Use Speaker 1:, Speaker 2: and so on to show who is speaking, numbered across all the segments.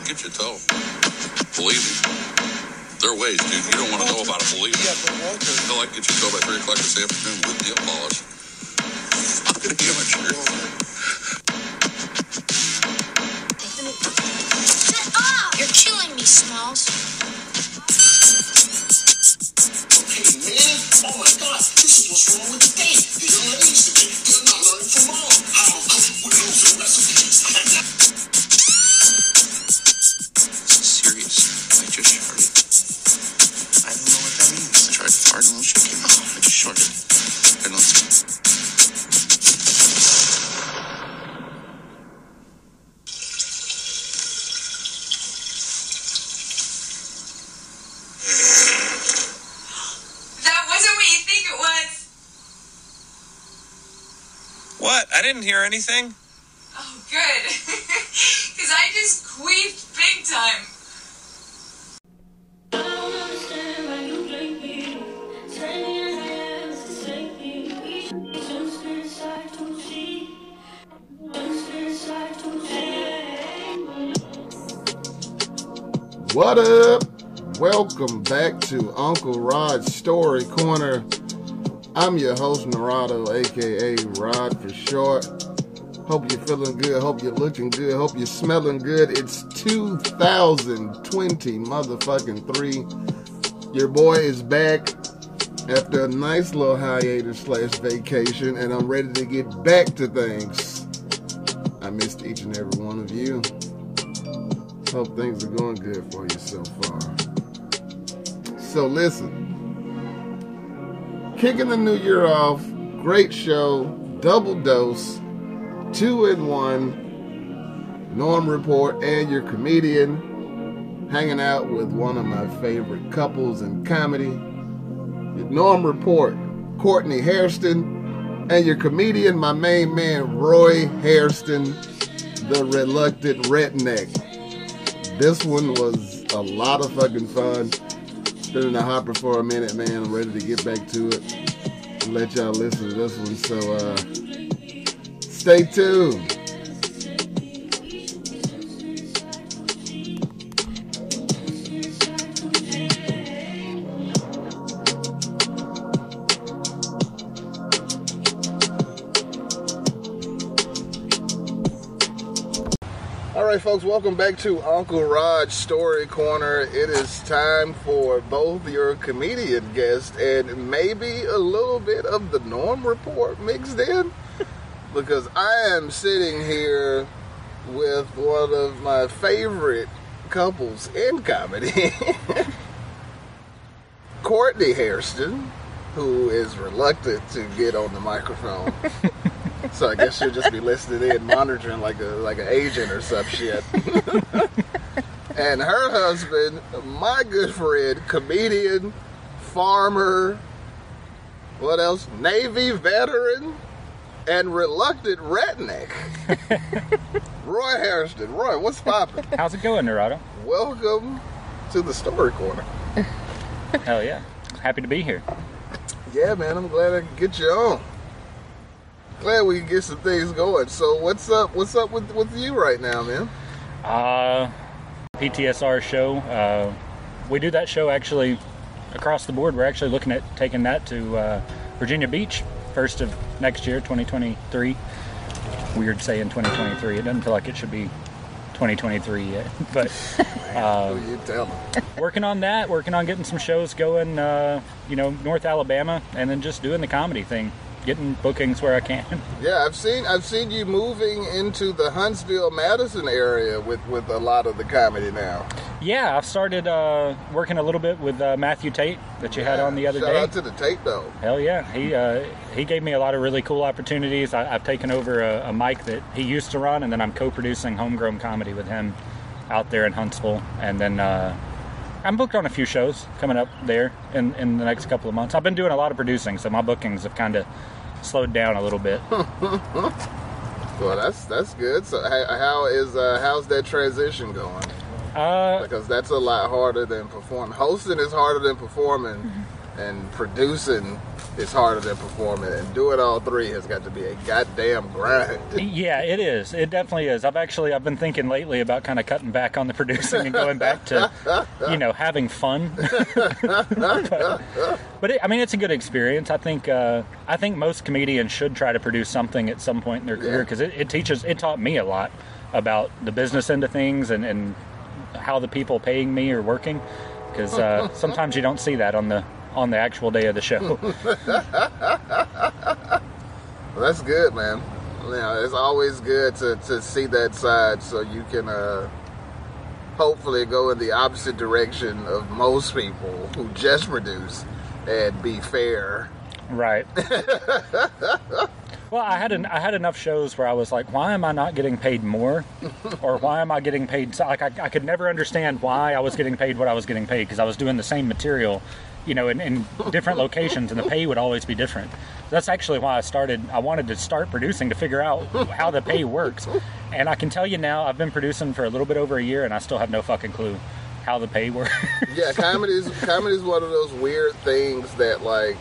Speaker 1: get you told. Believe me. There are ways, dude. You don't want to know about it, believe me.
Speaker 2: Yeah, but Walter.
Speaker 1: They'll like get you towed by 3 o'clock this afternoon with nail polish. I'm going to get my shirt.
Speaker 3: Shut up! You're killing me, Smalls.
Speaker 4: Hey, man. Oh, my God. This is what's wrong with the day. The young ladies today, they're not learning from mom how to cook with losing recipes.
Speaker 1: Serious. I just shorted. I don't know what that means. I tried to fart and the shit came out. I just shorted. I don't know.
Speaker 5: That wasn't what you think it was.
Speaker 2: What? I didn't hear anything.
Speaker 5: Oh, good. Because I just queefed big time.
Speaker 6: What up? Welcome back to Uncle Rod's Story Corner. I'm your host, Narado, aka Rod for short. Hope you're feeling good, hope you're looking good, hope you're smelling good. It's 2020 motherfucking 3. Your boy is back after a nice little hiatus / vacation, and I'm ready to get back to things. I missed each and every one of you. Hope things are going good for you so far. So listen, kicking the new year off, great show, double dose, 2-in-1, Norm Report and your comedian, hanging out with one of my favorite couples in comedy. Norm Report, Courtney Hairston, and your comedian, my main man, Roy Hairston, the reluctant redneck. This one was a lot of fucking fun. Been in the hopper for a minute, man. I'm ready to get back to it and let y'all listen to this one. So, stay tuned. Alright folks, welcome back to Uncle Rod's Story Corner. It is time for both your comedian guest and maybe a little bit of the Norm Report mixed in. Because I am sitting here with one of my favorite couples in comedy. Courtney Hairston, who is reluctant to get on the microphone. So I guess she'll just be listening in, monitoring like an agent or some shit. And her husband, my good friend, comedian, farmer, what else? Navy veteran, and reluctant redneck. Roy Hairston. Roy, what's poppin'?
Speaker 7: How's it going, Narado?
Speaker 6: Welcome to the Story Corner.
Speaker 7: Hell yeah. Happy to be here.
Speaker 6: Yeah, man, I'm glad I could get you on. Glad we can get some things going. So what's up with you right now, man?
Speaker 7: PTSR show. We do that show actually across the board. We're actually looking at taking that to Virginia Beach, first of next year, 2023. Weird saying 2023. It doesn't feel like it should be 2023 yet. But
Speaker 6: you tell me.
Speaker 7: Working on that, working on getting some shows going, North Alabama, and then just doing the comedy thing. Getting bookings where I can.
Speaker 6: Yeah, I've seen you moving into the Huntsville, Madison area with a lot of the comedy now.
Speaker 7: Yeah, I've started working a little bit with Matthew Tate that you had on the other day.
Speaker 6: Shout out to the Tate though.
Speaker 7: Hell yeah, he gave me a lot of really cool opportunities. I've taken over a mic that he used to run, and then I'm co-producing Homegrown Comedy with him out there in Huntsville, and then I'm booked on a few shows coming up there in the next couple of months. I've been doing a lot of producing, so my bookings have kind of slowed down a little bit.
Speaker 6: Well, that's good. So how's that transition going? Because that's a lot harder than performing. Hosting is harder than performing. and producing is harder than performing, and doing all three has got to be a goddamn grind.
Speaker 7: Yeah, it is. It definitely is. I've been thinking lately about kind of cutting back on the producing and going back to, having fun. but it's a good experience. I think most comedians should try to produce something at some point in their career, because it taught me a lot about the business end of things and how the people paying me are working, because sometimes you don't see that on the actual day of the show.
Speaker 6: Well, that's good, man. It's always good to see that side, so you can hopefully go in the opposite direction of most people who just produce and be fair.
Speaker 7: Right. Well, I had enough shows where I was like, why am I not getting paid more? Or why am I getting paid? Like, I could never understand why I was getting paid what I was getting paid, because I was doing the same material, in different locations, and the pay would always be different. That's actually why I wanted to start producing, to figure out how the pay works. And I can tell you now, I've been producing for a little bit over a year, and I still have no fucking clue how the pay works.
Speaker 6: Yeah, comedy's one of those weird things that, like,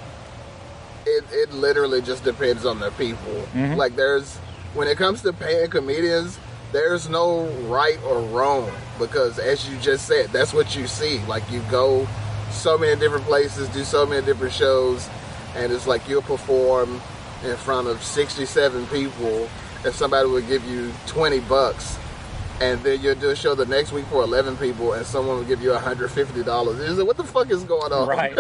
Speaker 6: it literally just depends on the people. Mm-hmm. Like, when it comes to paying comedians, there's no right or wrong, because as you just said, that's what you see. Like, you go so many different places, do so many different shows, and it's like you'll perform in front of 67 people, and somebody would give you $20, and then you'll do a show the next week for 11 people, and someone will give you $150. You're like, what the fuck is going on?
Speaker 7: Right.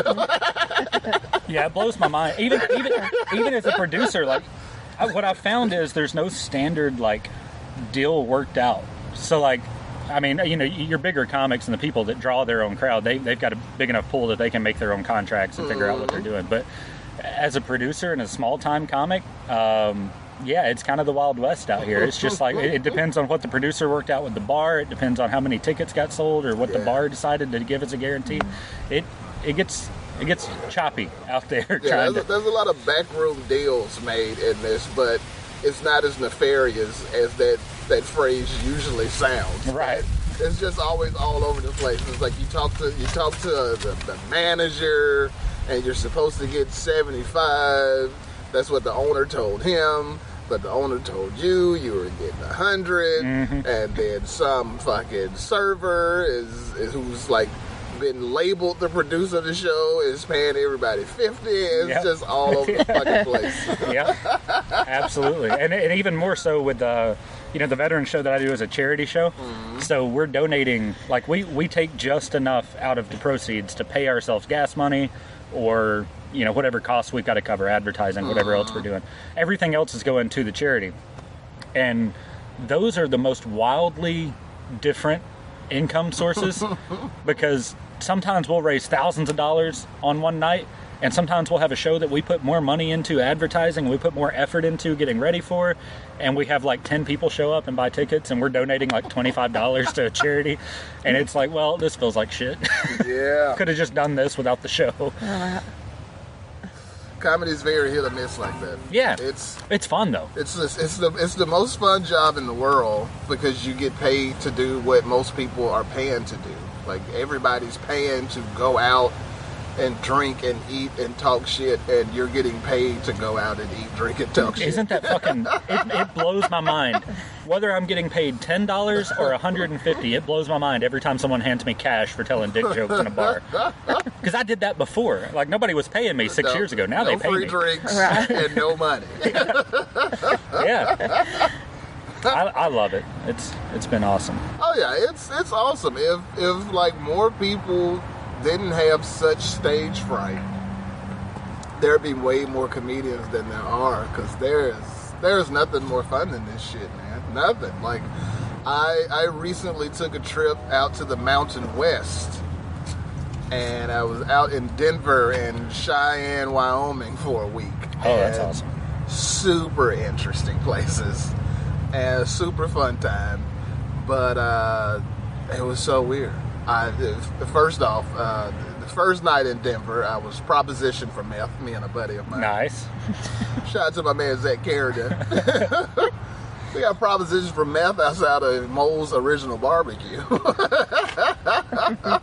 Speaker 7: Yeah, it blows my mind. Even as a producer, like, what I've found is there's no standard, like, deal worked out. So, like, your bigger comics and the people that draw their own crowd, they've got a big enough pool that they can make their own contracts and figure out what they're doing. But as a producer and a small-time comic, it's kind of the Wild West out here. It's just like, it depends on what the producer worked out with the bar. It depends on how many tickets got sold, or what the bar decided to give as a guarantee. It gets choppy out there.
Speaker 6: Yeah, there's a lot of backroom deals made in this, but it's not as nefarious as that phrase usually sounds.
Speaker 7: Right.
Speaker 6: It's just always all over the place. It's like you talk to the manager, and you're supposed to get 75. That's what the owner told him, but the owner told you were getting 100. Mm-hmm. And then some fucking server who's like been labeled the producer of the show is paying everybody 50. It's just all over the fucking place.
Speaker 7: Yeah, absolutely. And even more so with the veteran show that I do is a charity show. Mm-hmm. So we're donating, like, we take just enough out of the proceeds to pay ourselves gas money, or whatever costs we've got to cover, advertising, whatever else we're doing. Everything else is going to the charity. And those are the most wildly different income sources, because sometimes we'll raise thousands of dollars on one night, and sometimes we'll have a show that we put more money into advertising, we put more effort into getting ready for, and we have like 10 people show up and buy tickets, and we're donating like $25 to a charity, and it's like, well, this feels like shit.
Speaker 6: Yeah.
Speaker 7: Could have just done this without the show.
Speaker 6: Comedy's very hit or miss like that.
Speaker 7: Yeah, it's fun though.
Speaker 6: It's the most fun job in the world, because you get paid to do what most people are paying to do. Like, everybody's paying to go out and drink and eat and talk shit, and you're getting paid to go out and eat, drink, and talk shit.
Speaker 7: Isn't that fucking... It blows my mind. Whether I'm getting paid $10 or $150, it blows my mind every time someone hands me cash for telling dick jokes in a bar. Because I did that before. Like, nobody was paying me 6 years ago. Now they pay me.
Speaker 6: No free drinks and no money.
Speaker 7: Yeah. I love it. It's been awesome.
Speaker 6: Oh yeah, it's awesome. If like more people didn't have such stage fright, there'd be way more comedians than there are, because there's nothing more fun than this shit, man. Nothing. Like, I recently took a trip out to the Mountain West, and I was out in Denver and Cheyenne, Wyoming for a week.
Speaker 7: Oh, that's awesome.
Speaker 6: Super interesting places and a super fun time, but it was so weird. First off, the first night in Denver, I was propositioned for meth, me and a buddy of mine.
Speaker 7: Nice.
Speaker 6: Shout out to my man Zach Carradine. We got propositions for meth outside of Mole's Original Barbecue.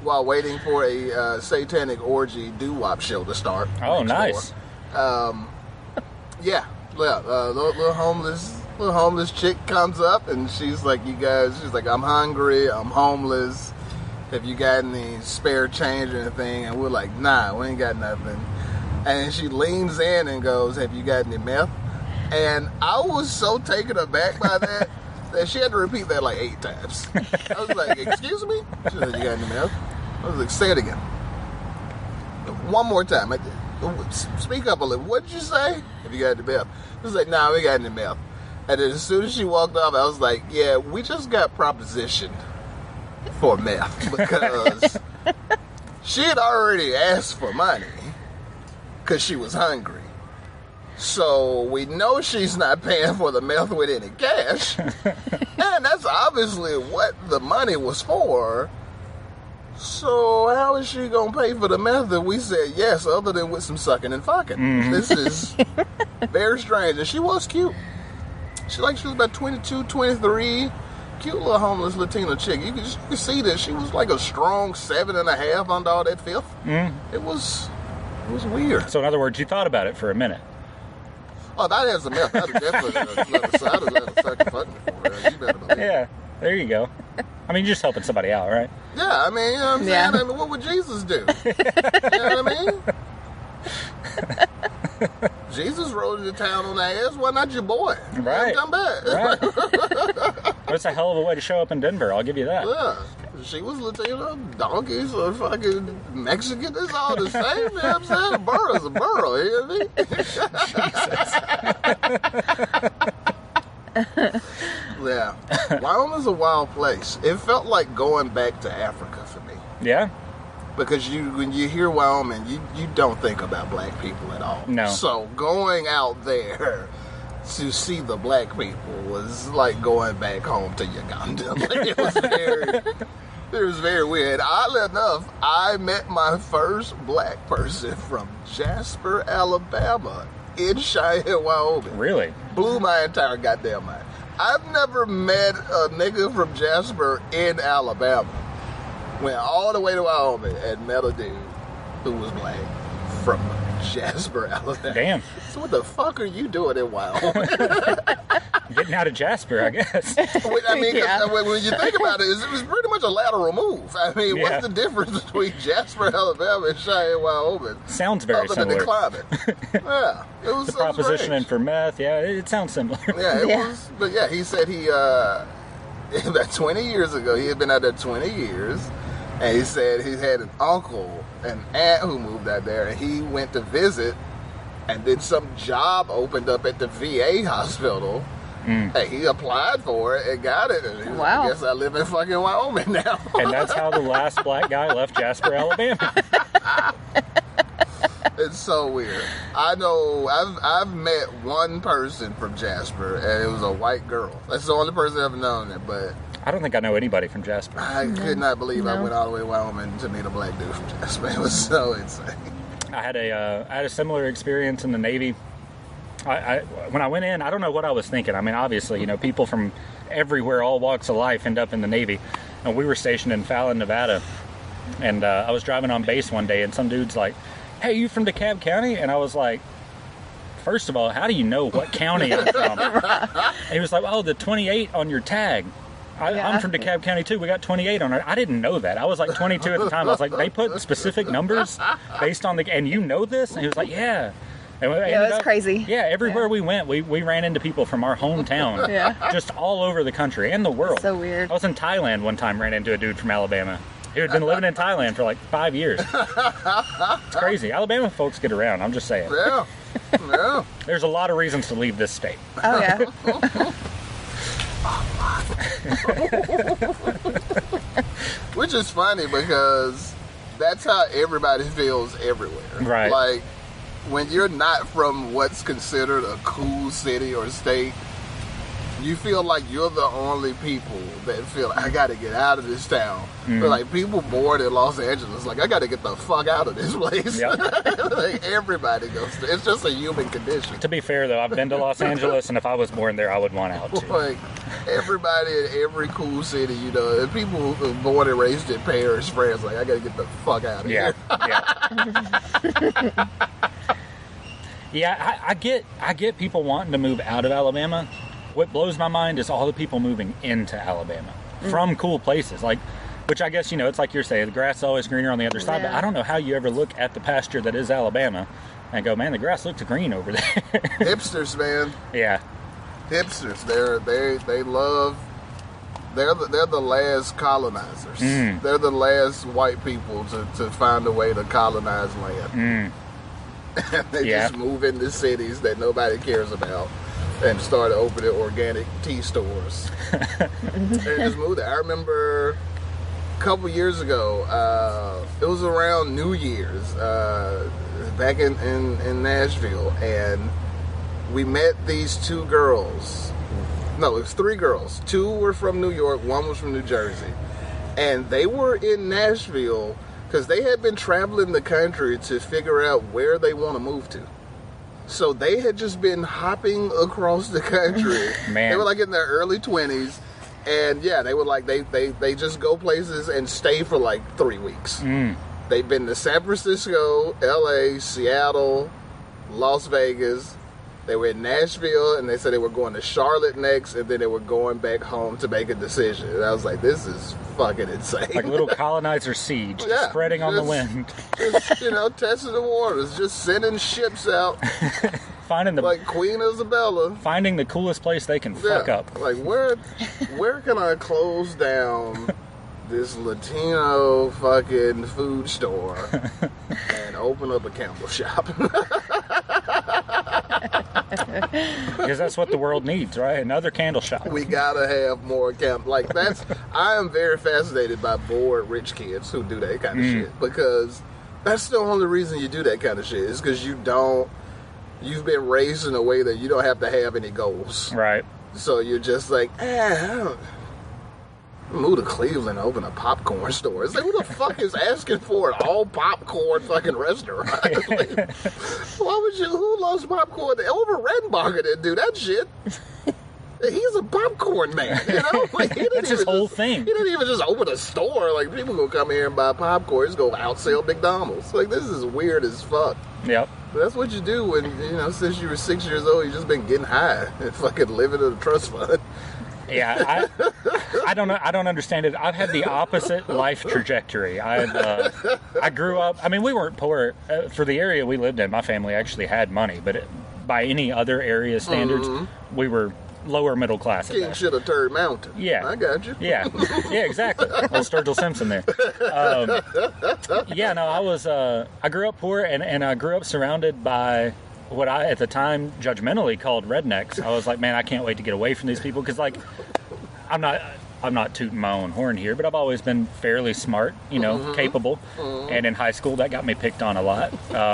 Speaker 6: while waiting for a satanic orgy doo-wop show to start.
Speaker 7: Oh,
Speaker 6: next
Speaker 7: nice.
Speaker 6: door. Yeah. Little homeless chick comes up and she's like, she's like, I'm hungry, I'm homeless. Have you got any spare change or anything? And we're like, nah, we ain't got nothing. And she leans in and goes, have you got any meth? And I was so taken aback by that she had to repeat that like 8 times. I was like, excuse me? She said, you got any meth? I was like, say it again. One more time. Speak up a little. What did you say? Have you got any meth? I was like, nah, we got any meth. And then as soon as she walked off, I was like, yeah, we just got propositioned for meth because she had already asked for money because she was hungry. So we know she's not paying for the meth with any cash. And that's obviously what the money was for. So how is she going to pay for the meth if we said yes, other than with some sucking and fucking? Mm-hmm. This is very strange. And she was cute. She was about 22, 23. Cute little homeless Latina chick. You could see that she was like a strong 7.5 under all that filth. Mm-hmm. It was weird.
Speaker 7: So in other words, you thought about it for a minute.
Speaker 6: Oh, that has a meth. I'd have definitely let her suck and fuck me for it. You better believe it.
Speaker 7: Yeah, there you go. I mean, you're just helping somebody out, right?
Speaker 6: Yeah, I mean, you know what I'm saying? I mean, what would Jesus do? You know what I mean? Jesus rode into town on that ass. Why not your boy?
Speaker 7: Right.
Speaker 6: Come back.
Speaker 7: Right. That's a hell of a way to show up in Denver, I'll give you that.
Speaker 6: Yeah. She was Latino, donkeys, or fucking Mexican. It's all the same, you know what I'm saying? A burrow's a burrow, you know what I mean? Yeah. Wyoming's a wild place. It felt like going back to Africa for me.
Speaker 7: Yeah?
Speaker 6: Because when you hear Wyoming, you don't think about black people at all.
Speaker 7: No.
Speaker 6: So going out there to see the black people was like going back home to Uganda. It was very weird. Oddly enough, I met my first black person from Jasper, Alabama, in Cheyenne, Wyoming.
Speaker 7: Really?
Speaker 6: Blew my entire goddamn mind. I've never met a nigga from Jasper in Alabama. Went all the way to Wyoming and met a dude who was black from Jasper, Alabama.
Speaker 7: Damn.
Speaker 6: So what the fuck are you doing in Wyoming?
Speaker 7: Getting out of Jasper, I guess.
Speaker 6: I mean, when you think about it, it was pretty much a lateral move. I mean, what's the difference between Jasper, Alabama, and Cheyenne, Wyoming?
Speaker 7: Sounds very similar.
Speaker 6: Other than the climate. Yeah, it was
Speaker 7: the
Speaker 6: so
Speaker 7: propositioning for meth. Yeah, it sounds similar.
Speaker 6: Yeah, it was. But yeah, he said about 20 years ago, he had been out there 20 years, and he said he had an uncle, an aunt who moved out there, and he went to visit, and then some job opened up at the VA hospital. And he applied for it and got it. And he was like, I guess I live in fucking Wyoming now.
Speaker 7: And that's how the last black guy left Jasper, Alabama.
Speaker 6: It's so weird. I know I've met one person from Jasper, and it was a white girl. That's the only person I've known it, but
Speaker 7: I don't think I know anybody from Jasper.
Speaker 6: I could not believe I went all the way to Wyoming to meet a black dude from Jasper. It was so insane.
Speaker 7: I had a similar experience in the Navy. When I went in, I don't know what I was thinking. I mean, obviously, people from everywhere, all walks of life, end up in the Navy. And we were stationed in Fallon, Nevada. And I was driving on base one day, and some dude's like, "Hey, you from DeKalb County?" And I was like, first of all, how do you know what county I'm from? And he was like, "Oh, the 28 on your tag." I'm from DeKalb County too. We got 28 on it. I didn't know that. I was like 22 at the time. I was like, they put specific numbers based on and you know this? And he was like, yeah. And
Speaker 8: it was crazy.
Speaker 7: Yeah, everywhere we went, we ran into people from our hometown. Just all over the country and the world.
Speaker 8: So weird.
Speaker 7: I was in Thailand one time, ran into a dude from Alabama. He had been living in Thailand for like 5 years. It's crazy. Alabama folks get around, I'm just saying.
Speaker 6: Yeah. Yeah.
Speaker 7: There's a lot of reasons to leave this state.
Speaker 8: Oh, yeah.
Speaker 6: Which is funny because that's how everybody feels everywhere.
Speaker 7: Right.
Speaker 6: Like, when you're not from what's considered a cool city or state, you feel like you're the only people that feel, I gotta get out of this town. But like, people born in Los Angeles, like, I gotta get the fuck out of this place.
Speaker 7: Yep.
Speaker 6: Like, everybody goes through. It's just a human condition.
Speaker 7: To be fair, though, I've been to Los Angeles, and if I was born there, I would want out, too.
Speaker 6: Like, Everybody in every cool city, you know, and people who are born and raised in Paris, France, like, I gotta get the fuck out of here.
Speaker 7: Yeah, I get people wanting to move out of Alabama. What blows my mind is all the people moving into Alabama from cool places, like, which I guess, you know, it's like you're saying, the grass is always greener on the other side, but I don't know how you ever look at the pasture that is Alabama and go, man, the grass looks green over there.
Speaker 6: Hipsters, man.
Speaker 7: Yeah.
Speaker 6: Hipsters. They're the last colonizers. They're the last white people to find a way to colonize land. They just move into cities that nobody cares about and start opening organic tea stores. And just move there. I remember a couple years ago, it was around New Year's, back in Nashville, and we met these two girls. No, it was three girls. Two were from New York, one was from New Jersey. And they were in Nashville because they had been traveling the country to figure out where they want to move to. So they had just been hopping across the country. Man. They were like in their early 20s. And yeah, they were like, they just go places and stay for like 3 weeks. They've been to San Francisco, LA, Seattle, Las Vegas. They were in Nashville, and they said they were going to Charlotte next, and then they were going back home to make a decision. And I was like, this is fucking insane.
Speaker 7: Like a little colonizer seed spreading on the wind.
Speaker 6: Just, you know, testing the waters, just sending ships out.
Speaker 7: Finding the,
Speaker 6: like Queen Isabella.
Speaker 7: Finding the coolest place they can fuck up.
Speaker 6: Like, where can I close down this Latino fucking food store and open up a candle shop?
Speaker 7: Because that's what the world needs, right? Another candle shop.
Speaker 6: We gotta have more like that's. I am very fascinated by bored rich kids who do that kind of shit, because that's the only reason you do that kind of shit is because you've been raised in a way that you don't have to have any goals,
Speaker 7: right? So
Speaker 6: you're just like, I don't move to Cleveland and open a popcorn store. It's like, who the fuck is asking for an all popcorn fucking restaurant? Like, who loves popcorn? Over Redenbacher didn't do that shit. He's a popcorn man, you know? Like,
Speaker 7: that's his whole thing.
Speaker 6: He didn't even just open a store. Like, people gonna come here and buy popcorn. He's gonna outsell McDonald's. Like, this is weird as fuck.
Speaker 7: Yep.
Speaker 6: But that's what you do when, you know, since you were 6 years old, you've just been getting high and fucking living in a trust fund.
Speaker 7: Yeah, I don't know. I don't understand it. I've had the opposite life trajectory. I grew up. I mean, we weren't poor for the area we lived in. My family actually had money, but by any other area standards, we were lower middle class.
Speaker 6: King should have turned mountain.
Speaker 7: Yeah,
Speaker 6: I got you.
Speaker 7: Yeah, exactly. Old Sturgill Simpson there. Yeah, no, I grew up poor, and I grew up surrounded by what I, at the time, judgmentally called rednecks. I was like, man, I can't wait to get away from these people, because, like, I'm not tooting my own horn here, but I've always been fairly smart, you know, capable, and in high school, that got me picked on a lot.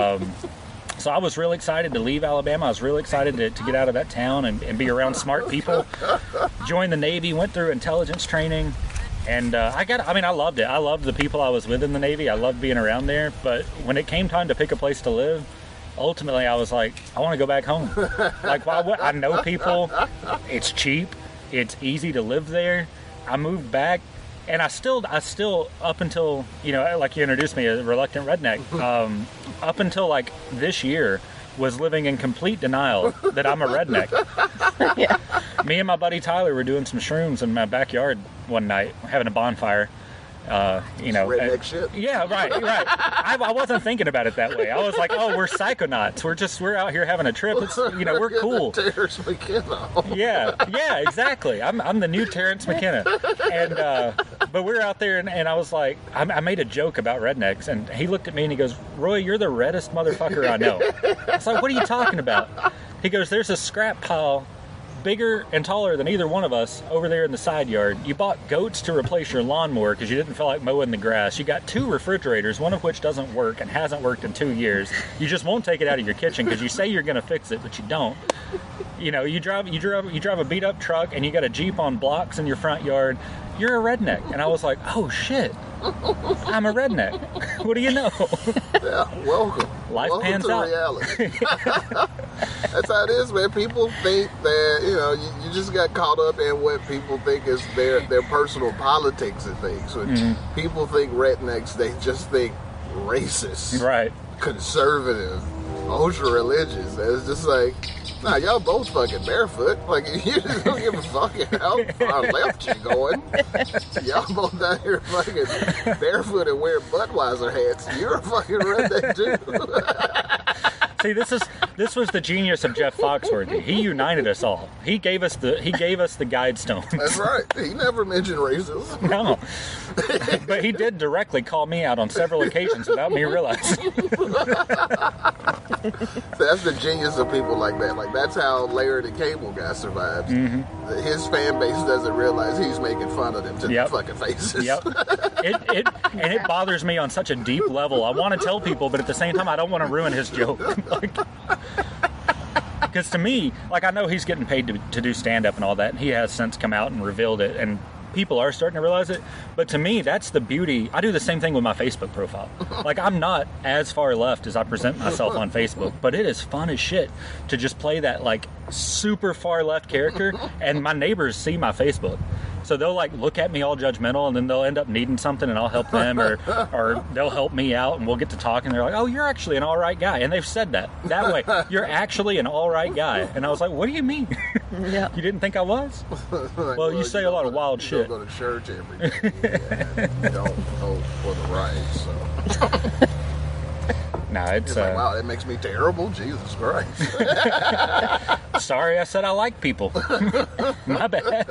Speaker 7: So I was really excited to leave Alabama. I was really excited to get out of that town and be around smart people. Joined the Navy, went through intelligence training, and I loved it. I loved the people I was with in the Navy. I loved being around there, but when it came time to pick a place to live, ultimately, I was like, I want to go back home. Like, I know people. It's cheap. It's easy to live there. I moved back, and I still, up until, you know, like you introduced me, a reluctant redneck, up until like this year, was living in complete denial that I'm a redneck. Yeah. Me and my buddy Tyler were doing some shrooms in my backyard one night, having a bonfire. You know,
Speaker 6: redneck shit.
Speaker 7: Yeah, right. I wasn't thinking about it that way. I was like, oh, we're psychonauts. We're out here having a trip. It's, you know, we're cool.
Speaker 6: Terrence McKenna.
Speaker 7: Yeah, exactly. I'm the new Terrence McKenna. And but we're out there, and I was like, I made a joke about rednecks, and he looked at me and he goes, Roy, you're the reddest motherfucker I know. I was like, what are you talking about? He goes, there's a scrap pile bigger and taller than either one of us over there in the side yard. You bought goats to replace your lawnmower because you didn't feel like mowing the grass. You got 2 refrigerators, one of which doesn't work and hasn't worked in 2 years. You just won't take it out of your kitchen because you say you're going to fix it, but you don't. You know, you drive a beat up truck and you got a Jeep on blocks in your front yard. You're a redneck. And I was like, oh shit. I'm a redneck. What do you know?
Speaker 6: Yeah, welcome.
Speaker 7: Life
Speaker 6: welcome
Speaker 7: pans
Speaker 6: to
Speaker 7: out.
Speaker 6: reality. That's how it is, man. People think that, you just got caught up in what people think is their personal politics and things. When people think rednecks, they just think racist,
Speaker 7: Right.
Speaker 6: conservative, ultra-religious. And it's just like, nah, y'all both fucking barefoot. Like, you just don't give a fuck how far left you going. Y'all both out here fucking barefoot and wearing Budweiser hats. You're a fucking redneck too.
Speaker 7: See, this was the genius of Jeff Foxworthy. He united us all. He gave us the guide stones.
Speaker 6: That's right. He never mentioned racism.
Speaker 7: No. But he did directly call me out on several occasions without me realizing.
Speaker 6: That's the genius of people like that. Like, that's how Larry the Cable Guy survives. His fan base doesn't realize he's making fun of them to their fucking faces.
Speaker 7: Yep. It bothers me on such a deep level. I want to tell people, but at the same time, I don't want to ruin his joke. Because to me, like, I know he's getting paid to do stand-up and all that, and he has since come out and revealed it, and people are starting to realize it. But to me, that's the beauty. I do the same thing with my Facebook profile. Like, I'm not as far left as I present myself on Facebook, but it is fun as shit to just play that, like, super far left character, and my neighbors see my Facebook. So they'll, like, look at me all judgmental, and then they'll end up needing something, and I'll help them, or they'll help me out, and we'll get to talking. They're like, oh, you're actually an all right guy. And they've said that way. You're actually an all right guy. And I was like, what do you mean?
Speaker 5: Yeah.
Speaker 7: You didn't think I was?
Speaker 6: Like,
Speaker 7: well, you say a lot of wild
Speaker 6: you
Speaker 7: shit.
Speaker 6: don't go to church every day. And you don't vote for the right, so.
Speaker 7: No, it's
Speaker 6: It's like, wow, that makes me terrible? Jesus Christ.
Speaker 7: sorry I said I like people. My bad.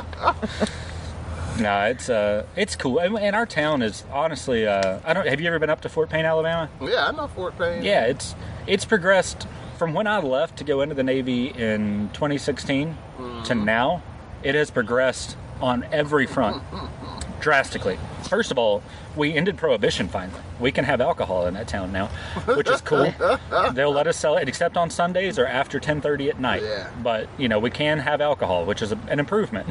Speaker 7: No, it's cool. And our town is honestly, have you ever been up to Fort Payne, Alabama?
Speaker 6: Yeah, I know Fort Payne.
Speaker 7: Yeah, it's progressed from when I left to go into the Navy in 2016 to now. It has progressed on every front drastically. First of all, we ended prohibition finally. We can have alcohol in that town now, which is cool. They'll let us sell it except on Sundays or after 10:30 at night.
Speaker 6: Yeah.
Speaker 7: But, we can have alcohol, which is an improvement.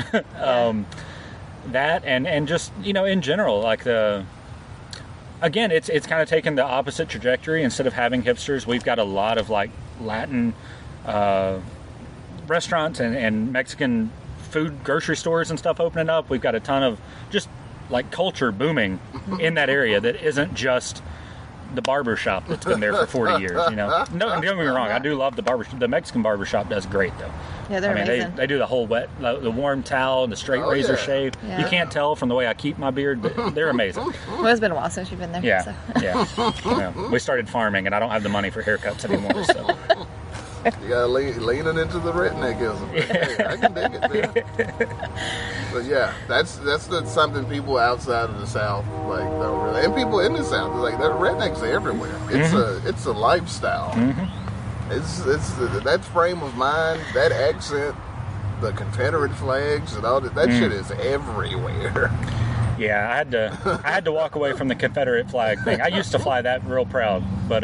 Speaker 7: That and just, in general, like again, it's kind of taken the opposite trajectory. Instead of having hipsters, we've got a lot of, like, Latin restaurants and Mexican food grocery stores and stuff opening up. We've got a ton of just, like, culture booming in that area that isn't just the barber shop that's been there for 40 years, No, don't get me wrong, I do love the Mexican barber shop does great, though.
Speaker 5: Yeah, they're amazing.
Speaker 7: They do the whole the warm towel and the straight razor shave.
Speaker 5: Yeah.
Speaker 7: You can't tell from the way I keep my beard, but they're amazing.
Speaker 5: Well, it's been a while since you've been there.
Speaker 7: Yeah,
Speaker 5: So.
Speaker 7: yeah. We started farming, and I don't have the money for haircuts anymore, so.
Speaker 6: You gotta lean it into the redneckism. Hey, I can dig it, man. But yeah, that's something people outside of the South like don't really, and people in the South like they're rednecks everywhere. It's a lifestyle. It's that frame of mind, that accent, the Confederate flags, and all that shit is everywhere.
Speaker 7: Yeah, I had to walk away from the Confederate flag thing. I used to fly that real proud, but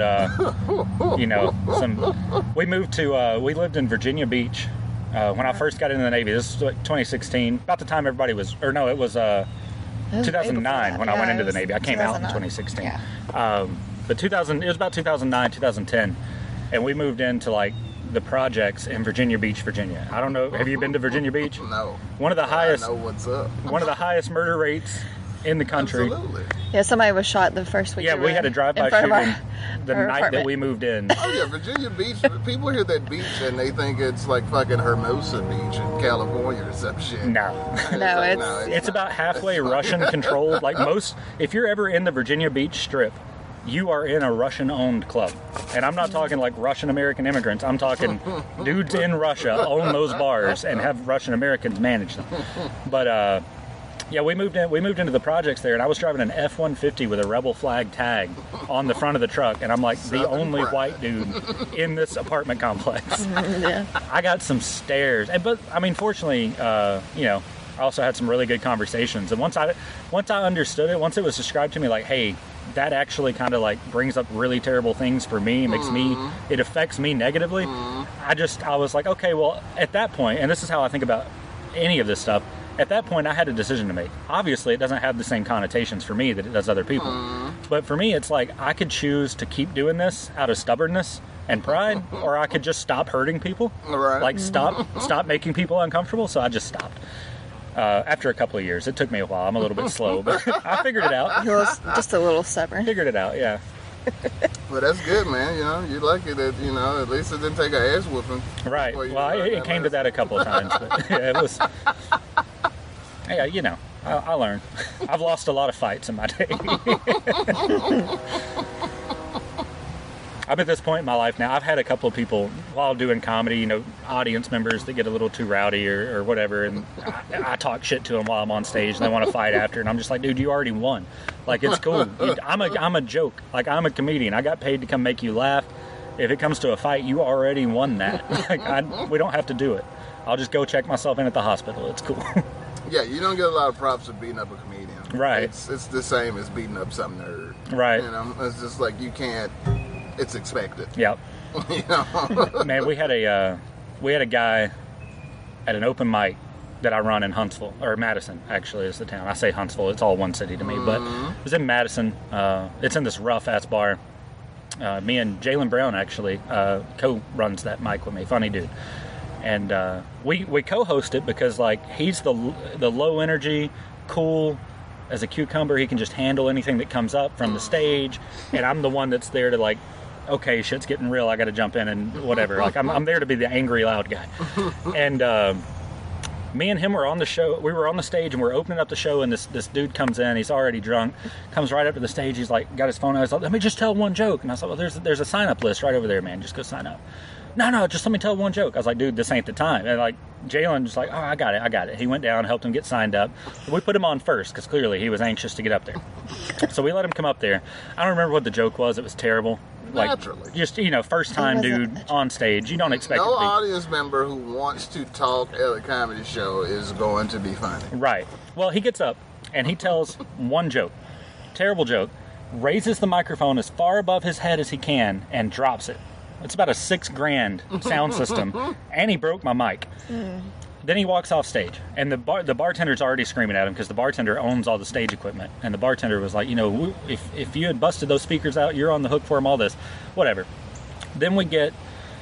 Speaker 7: we lived in Virginia Beach when I first got into the Navy. This was like 2016, about the time everybody was, or no, it was 2009 when I went into the Navy. I came out in 2016.
Speaker 5: Yeah.
Speaker 7: But it was about 2009, 2010, and we moved into, like, the projects in Virginia Beach, Virginia. I don't know. Have you been to Virginia Beach?
Speaker 6: No.
Speaker 7: One of the highest.
Speaker 6: I know what's up.
Speaker 7: One of the highest murder rates in the country.
Speaker 6: Absolutely.
Speaker 5: Yeah, somebody was shot the first week.
Speaker 7: Yeah, we had a drive-by shooting the night that we moved in.
Speaker 6: Oh yeah, Virginia Beach. People hear that beach and they think it's like fucking Hermosa Beach in California or some shit.
Speaker 7: No. It's about halfway Russian controlled. Like if you're ever in the Virginia Beach Strip, you are in a Russian-owned club. And I'm not talking like Russian-American immigrants. I'm talking dudes in Russia own those bars and have Russian-Americans manage them. But, yeah, we moved into the projects there, and I was driving an F-150 with a rebel flag tag on the front of the truck, and I'm like the only white dude in this apartment complex.
Speaker 5: Yeah.
Speaker 7: I got some stares. But, I mean, fortunately, I also had some really good conversations. And once I understood it, once it was described to me like, hey, that actually kind of like brings up really terrible things for me, it affects me negatively. I was like, okay, well, at that point, and this is how I think about any of this stuff, at that point, I had a decision to make. Obviously, it doesn't have the same connotations for me that it does other people. But for me, it's like I could choose to keep doing this out of stubbornness and pride, or I could just stop hurting people.
Speaker 6: Right.
Speaker 7: Like stop making people uncomfortable. So I just stopped. After a couple of years, it took me a while. I'm a little bit slow, but I figured it out.
Speaker 8: He was just a little stubborn.
Speaker 7: Figured it out, yeah.
Speaker 6: Well, that's good, man. You know, you're lucky that, you know, at least it didn't take an ass whooping.
Speaker 7: Right.
Speaker 6: Well, you
Speaker 7: Well,
Speaker 6: learned
Speaker 7: it
Speaker 6: that
Speaker 7: came to
Speaker 6: lesson.
Speaker 7: that a couple of times, but yeah, it was. Yeah, you know, I learned. I've lost a lot of fights in my day. I'm at this point in my life now. I've had a couple of people while doing comedy, you know, audience members that get a little too rowdy or whatever, and I talk shit to them while I'm on stage, and they want to fight after, and I'm just like, dude, you already won. Like, it's cool. I'm a joke. Like, I'm a comedian. I got paid to come make you laugh. If it comes to a fight, you already won that. Like, we don't have to do it. I'll just go check myself in at the hospital. It's cool.
Speaker 6: Yeah, you don't get a lot of props for beating up a comedian.
Speaker 7: Right.
Speaker 6: It's the same as beating up some nerd.
Speaker 7: Right.
Speaker 6: You know, it's just like you can't. It's expected.
Speaker 7: Yep.
Speaker 6: You know.
Speaker 7: Man, we had a guy at an open mic that I run in Huntsville, or Madison, actually, is the town. I say Huntsville, it's all one city to me, but it was in Madison. It's in this rough-ass bar. Me and Jalen Brown, actually, co-runs that mic with me. Funny dude. And we co-host it because, like, he's the low-energy, cool as a cucumber. He can just handle anything that comes up from the stage, and I'm the one that's there to, like, okay, shit's getting real, I gotta jump in and whatever. Like, I'm there to be the angry, loud guy. And me and him were on the show. We were on the stage, and we're opening up the show, and this dude comes in. He's already drunk. Comes right up to the stage. He's like, got his phone out. He's like, let me just tell one joke. And I was like, well, there's a sign-up list right over there, man. Just go sign up. No, just let me tell one joke. I was like, dude, this ain't the time. And, like, Jalen just like, oh, I got it. He went down, helped him get signed up. We put him on first because clearly he was anxious to get up there. So we let him come up there. I don't remember what the joke was. It was terrible. Like,
Speaker 6: Naturally.
Speaker 7: just, you know, first time dude on stage. You don't expect it
Speaker 6: No
Speaker 7: to be.
Speaker 6: audience member who wants to talk at a comedy show is going to be funny.
Speaker 7: Right. Well, he gets up and he tells one joke. Terrible joke. Raises the microphone as far above his head as he can and drops it. It's about a $6,000 sound system, and he broke my mic. Then he walks off stage, and the bartender's already screaming at him because the bartender owns all the stage equipment. And the bartender was like, you know, if you had busted those speakers out, you're on the hook for him, all this. Whatever. Then we get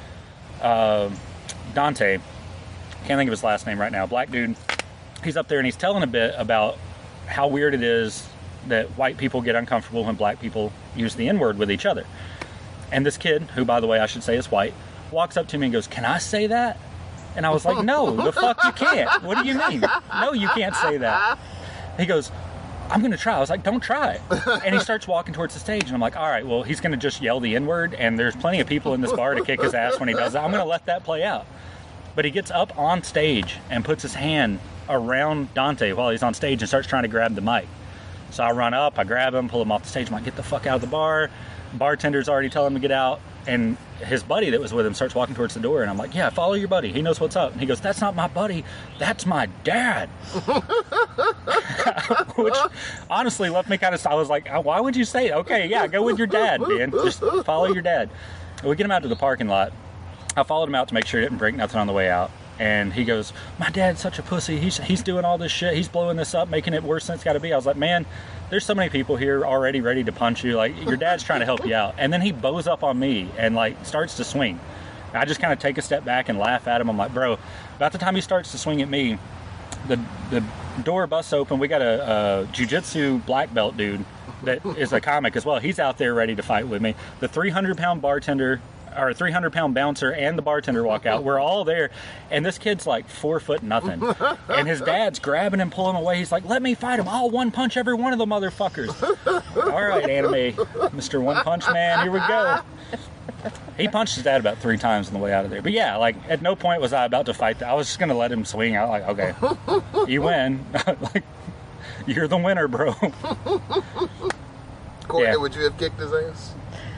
Speaker 7: Dante. Can't think of his last name right now. Black dude. He's up there, and he's telling a bit about how weird it is that white people get uncomfortable when black people use the N-word with each other. And this kid, who, by the way, I should say is white, walks up to me and goes, can I say that? And I was like, no, the fuck you can't. What do you mean? No, you can't say that. He goes, I'm going to try. I was like, don't try. And he starts walking towards the stage, and I'm like, all right, well, he's going to just yell the N-word, and there's plenty of people in this bar to kick his ass when he does that. I'm going to let that play out. But he gets up on stage and puts his hand around Dante while he's on stage and starts trying to grab the mic. So I run up, I grab him, pull him off the stage. I'm like, get the fuck out of the bar. Bartender's already telling him to get out. And his buddy that was with him starts walking towards the door. And I'm like, yeah, follow your buddy. He knows what's up. And he goes, that's not my buddy. That's my dad. Which honestly left me kind of... I was like, why would you say it? Okay, yeah, go with your dad, man. Just follow your dad. We get him out to the parking lot. I followed him out to make sure he didn't break nothing on the way out. And he goes, my dad's such a pussy. He's doing all this shit. He's blowing this up, making it worse than it's got to be. I was like, man, there's so many people here already ready to punch you. Like, your dad's trying to help you out. And then he bows up on me and, like, starts to swing. And I just kind of take a step back and laugh at him. I'm like, bro, about the time he starts to swing at me, the door busts open. We got a jiu-jitsu black belt dude that is a comic as well. He's out there ready to fight with me. The 300-pound bartender... or a 300-pound bouncer and the bartender walk out. We're all there, and this kid's like 4 foot nothing. And his dad's grabbing him, pulling him away. He's like, let me fight him. I'll one punch every one of the motherfuckers. All right, anime, Mr. One Punch Man, here we go. He punched his dad about 3 times on the way out of there. But yeah, like, at no point was I about to fight. I was just going to let him swing out. Like, okay, you win. Like, you're the winner, bro.
Speaker 6: Courtney,
Speaker 7: Yeah.
Speaker 6: would you have kicked his ass?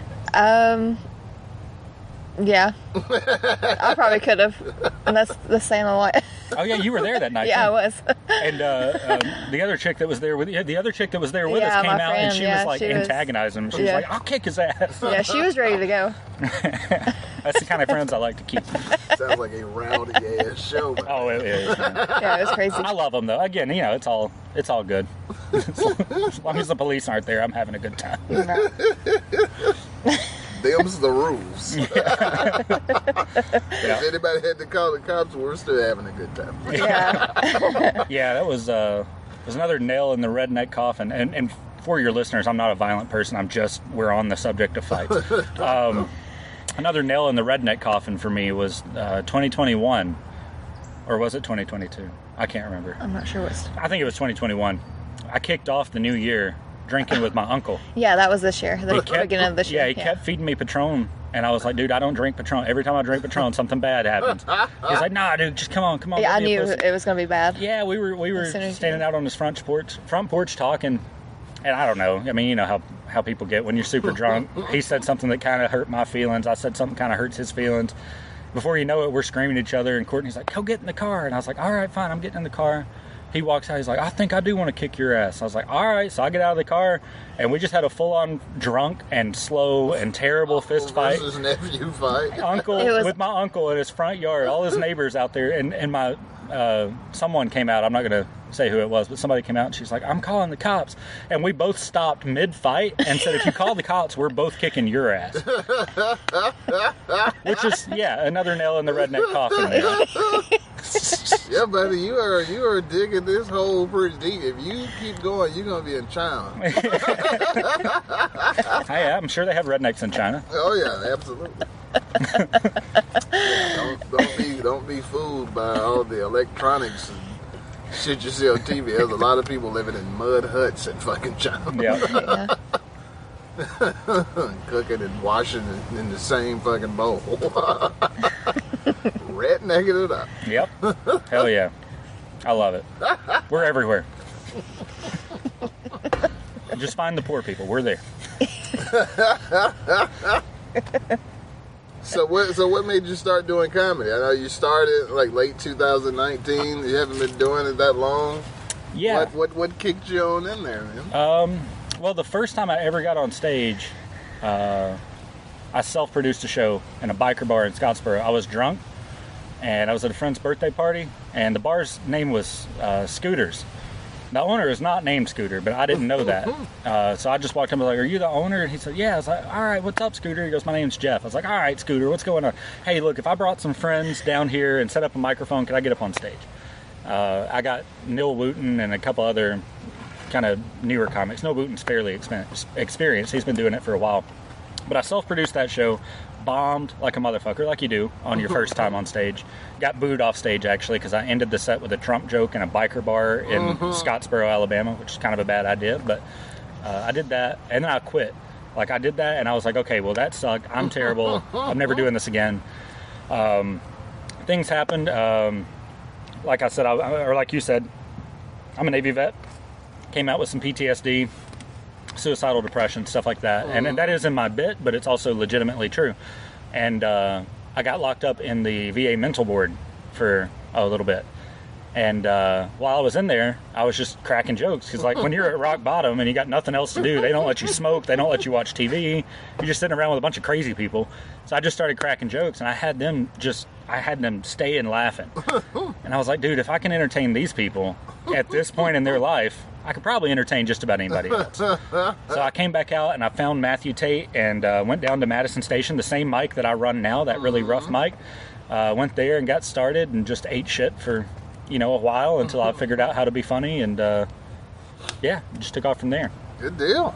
Speaker 8: Yeah. I probably could have. And that's saying a lot.
Speaker 7: Oh yeah, you were there that night.
Speaker 8: Yeah, I
Speaker 7: too.
Speaker 8: was.
Speaker 7: And the other chick that was there with us came
Speaker 8: Yeah,
Speaker 7: out
Speaker 8: my
Speaker 7: and
Speaker 8: friend,
Speaker 7: she
Speaker 8: yeah,
Speaker 7: was like
Speaker 8: she was-
Speaker 7: antagonizing him. She was
Speaker 8: yeah.
Speaker 7: like, I'll kick his ass.
Speaker 8: Yeah, she was ready to go.
Speaker 7: That's the kind of friends I like to keep.
Speaker 6: Sounds like a rowdy ass show. Man.
Speaker 7: Oh, it is. Man.
Speaker 8: Yeah, it was crazy.
Speaker 7: I love them though. Again, you know, it's all good. As long as the police aren't there, I'm having a good time.
Speaker 6: Them's the rules. If anybody had to call the cops, we're still having a good time.
Speaker 8: Yeah.
Speaker 7: Yeah, that was another nail in the redneck coffin. And for your listeners, I'm not a violent person. We're on the subject of fights. Another nail in the redneck coffin for me was 2021, or was it 2022? I can't remember.
Speaker 8: I'm not sure what's.
Speaker 7: I think it was 2021. I kicked off the new year drinking with my uncle.
Speaker 8: Yeah, that was this year. The beginning of this year.
Speaker 7: Yeah, he kept feeding me Patron, and I was like, dude, I don't drink Patron. Every time I drink Patron, something bad happens. He's like, nah, dude, just come on.
Speaker 8: Yeah, I knew it was going to be bad.
Speaker 7: Yeah, we were standing out on his front porch talking, and I don't know. I mean, you know how people get when you're super drunk. He said something that kind of hurt my feelings. I said something kind of hurts his feelings. Before you know it, we're screaming at each other, and Courtney's like, go get in the car. And I was like, all right, fine, I'm getting in the car. He walks out, he's like, I think I do want to kick your ass. I was like, all right. So I get out of the car, and we just had a full-on drunk and slow and terrible fist fight.
Speaker 6: Versus nephew fight.
Speaker 7: With my uncle in his front yard, all his neighbors out there, and my someone came out. I'm not going to say who it was, but somebody came out, and she's like, I'm calling the cops. And we both stopped mid-fight and said, if you call the cops, we're both kicking your ass. Which is, another nail in the redneck coffin there.
Speaker 6: Yeah, buddy, you are digging this hole pretty deep. If you keep going, you're gonna be in China.
Speaker 7: Hey, I'm sure they have rednecks in China.
Speaker 6: Oh yeah, absolutely. Don't be fooled by all the electronics and shit you see on TV. There's a lot of people living in mud huts in fucking China.
Speaker 7: Yeah.
Speaker 6: Cooking and washing in the same fucking bowl. Rednecking it up.
Speaker 7: Yep. Hell yeah. I love it. We're everywhere. Just find the poor people. We're there.
Speaker 6: So what made you start doing comedy? I know you started like late 2019. You haven't been doing it that long.
Speaker 7: Yeah.
Speaker 6: What kicked you on in there, man?
Speaker 7: Well, the first time I ever got on stage, I self-produced a show in a biker bar in Scottsboro. I was drunk, and I was at a friend's birthday party, and the bar's name was Scooters. The owner is not named Scooter, but I didn't know that. So I just walked up and was like, are you the owner? And he said, yeah. I was like, all right, what's up, Scooter? He goes, my name's Jeff. I was like, all right, Scooter, what's going on? Hey, look, if I brought some friends down here and set up a microphone, could I get up on stage? I got Neil Wooten and a couple other kind of newer comics. Neil Wooten's fairly experienced. He's been doing it for a while. But I self-produced that show, bombed like a motherfucker, like you do on your first time on stage. Got booed off stage, actually, because I ended the set with a Trump joke in a biker bar in Scottsboro, Alabama, which is kind of a bad idea. But I did that, and then I quit. Like, I did that, and I was like, okay, well, that sucked. I'm terrible. I'm never doing this again. Things happened. Like I said, or like you said, I'm a Navy vet. Came out with some PTSD, suicidal depression, stuff like that. And that is in my bit, but it's also legitimately true. And I got locked up in the VA mental ward for a little bit. And while I was in there, I was just cracking jokes. Because, like, when you're at rock bottom and you got nothing else to do, they don't let you smoke, they don't let you watch TV. You're just sitting around with a bunch of crazy people. So I just started cracking jokes, and I had them stay in laughing. And I was like, dude, if I can entertain these people at this point in their life, I could probably entertain just about anybody else. So I came back out, and I found Matthew Tate and went down to Madison Station, the same mic that I run now, that really rough mic. Went there and got started and just ate shit for, a while until I figured out how to be funny, and just took off from there.
Speaker 6: Good deal.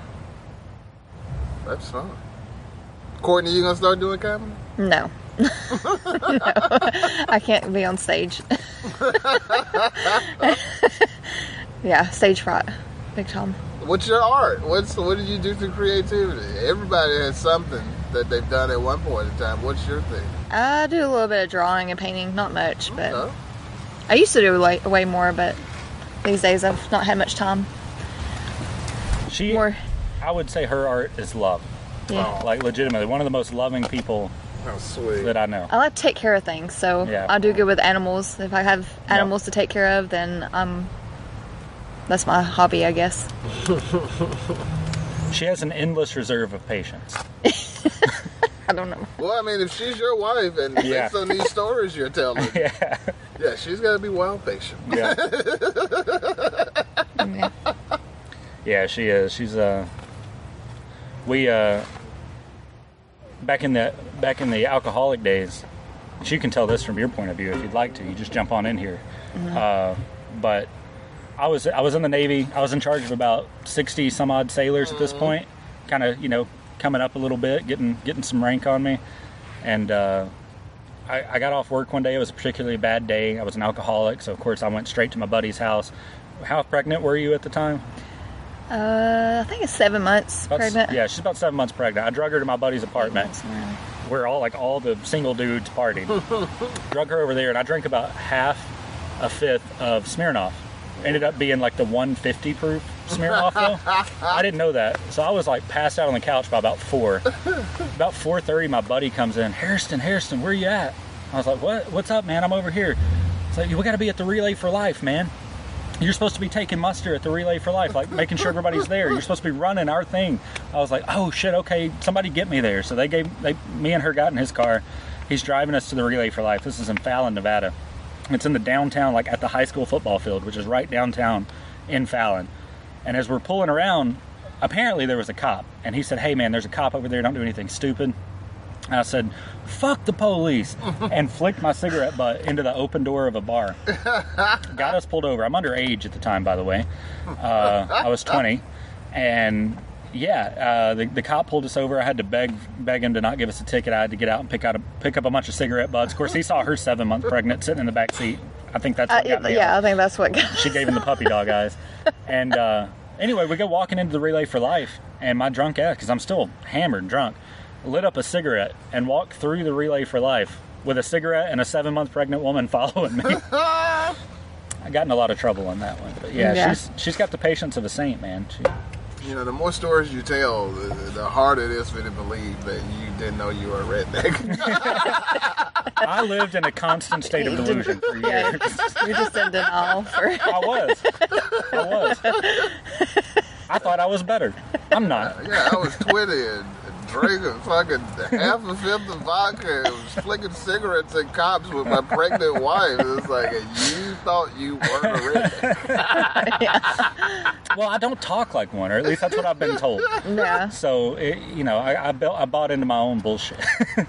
Speaker 6: That's fun. Courtney, you gonna start doing comedy?
Speaker 8: No. No. I can't be on stage. Yeah, stage fright. Big time.
Speaker 6: What's your art? What did you do through creativity? Everybody has something that they've done at one point in time. What's your thing?
Speaker 8: I do a little bit of drawing and painting, not much, but
Speaker 6: Okay.
Speaker 8: I used to do way more, but these days I've not had much time.
Speaker 7: I would say her art is love.
Speaker 8: Yeah.
Speaker 7: Like, legitimately, one of the most loving people
Speaker 6: How sweet.
Speaker 7: that I know.
Speaker 8: I like to take care of things, so
Speaker 7: Yeah.
Speaker 8: I do good with animals. If I have animals to take care of, then that's my hobby, I guess.
Speaker 7: She has an endless reserve of patience.
Speaker 8: I don't know.
Speaker 6: Well, I mean, if she's your wife and
Speaker 7: Yeah.
Speaker 6: based on these stories you're telling,
Speaker 7: Yeah.
Speaker 6: yeah, she's got to be well patient.
Speaker 7: Yeah.
Speaker 8: Yeah.
Speaker 7: Yeah, she is. She's we back in the alcoholic days. You can tell this from your point of view if you'd like to. You just jump on in here. But I was in the Navy. I was in charge of about 60 some odd sailors at this point. Kind of, coming up a little bit, getting some rank on me. And I got off work one day. It was a particularly bad day. I was an alcoholic, so of course I went straight to my buddy's house. How pregnant were you at the time?
Speaker 8: I think it's 7 months pregnant.
Speaker 7: Yeah, she's about 7 months pregnant. I drug her to my buddy's apartment. Where all the single dudes partied. Drug her over there, and I drank about a fifth of Smirnoff. Ended up being like the 150 proof Smirnoff though. I didn't know that, so I was like passed out on the couch by about 4. About 4:30, my buddy comes in. Hairston, where you at? I was like, what's up, man? I'm over here. It's like, we got to be at the Relay for Life, man. You're supposed to be taking muster at the Relay for Life, like making sure everybody's there. You're supposed to be running our thing. I was like, oh shit, okay, somebody get me there. So me and her got in his car. He's driving us to the Relay for Life. This is in Fallon, Nevada. It's in the downtown, like at the high school football field, which is right downtown in Fallon. And as we're pulling around, apparently there was a cop. And he said, hey man, there's a cop over there, don't do anything stupid. And I said, fuck the police, and flicked my cigarette butt into the open door of a bar. Got us pulled over. I'm underage at the time, by the way. I was 20. And yeah, the cop pulled us over. I had to beg him to not give us a ticket. I had to get out and pick up a bunch of cigarette butts. Of course, he saw her 7 month pregnant sitting in the back seat. I think that's what got me
Speaker 8: yeah,
Speaker 7: out.
Speaker 8: I think that's what got
Speaker 7: She gave him the puppy dog eyes. And anyway, we go walking into the Relay for Life, and my drunk ass, because I'm still hammered drunk, lit up a cigarette and walked through the Relay for Life with a cigarette and a 7 month pregnant woman following me. I got in a lot of trouble on that one. But yeah. She's got the patience of a saint, man.
Speaker 6: The more stories you tell, the harder it is for me to believe that you didn't know you were a redneck.
Speaker 7: I lived in a constant state of delusion for years.
Speaker 8: You're just in denial for.
Speaker 7: I was. I thought I was better. I'm not.
Speaker 6: Yeah, I was 20 and drinking fucking half a fifth of vodka and was flicking cigarettes at cops with my pregnant wife. It was like, you thought you weren't a redneck.
Speaker 8: Yeah.
Speaker 7: Well, I don't talk like one, or at least that's what I've been told.
Speaker 8: Yeah.
Speaker 7: So, I bought into my own bullshit.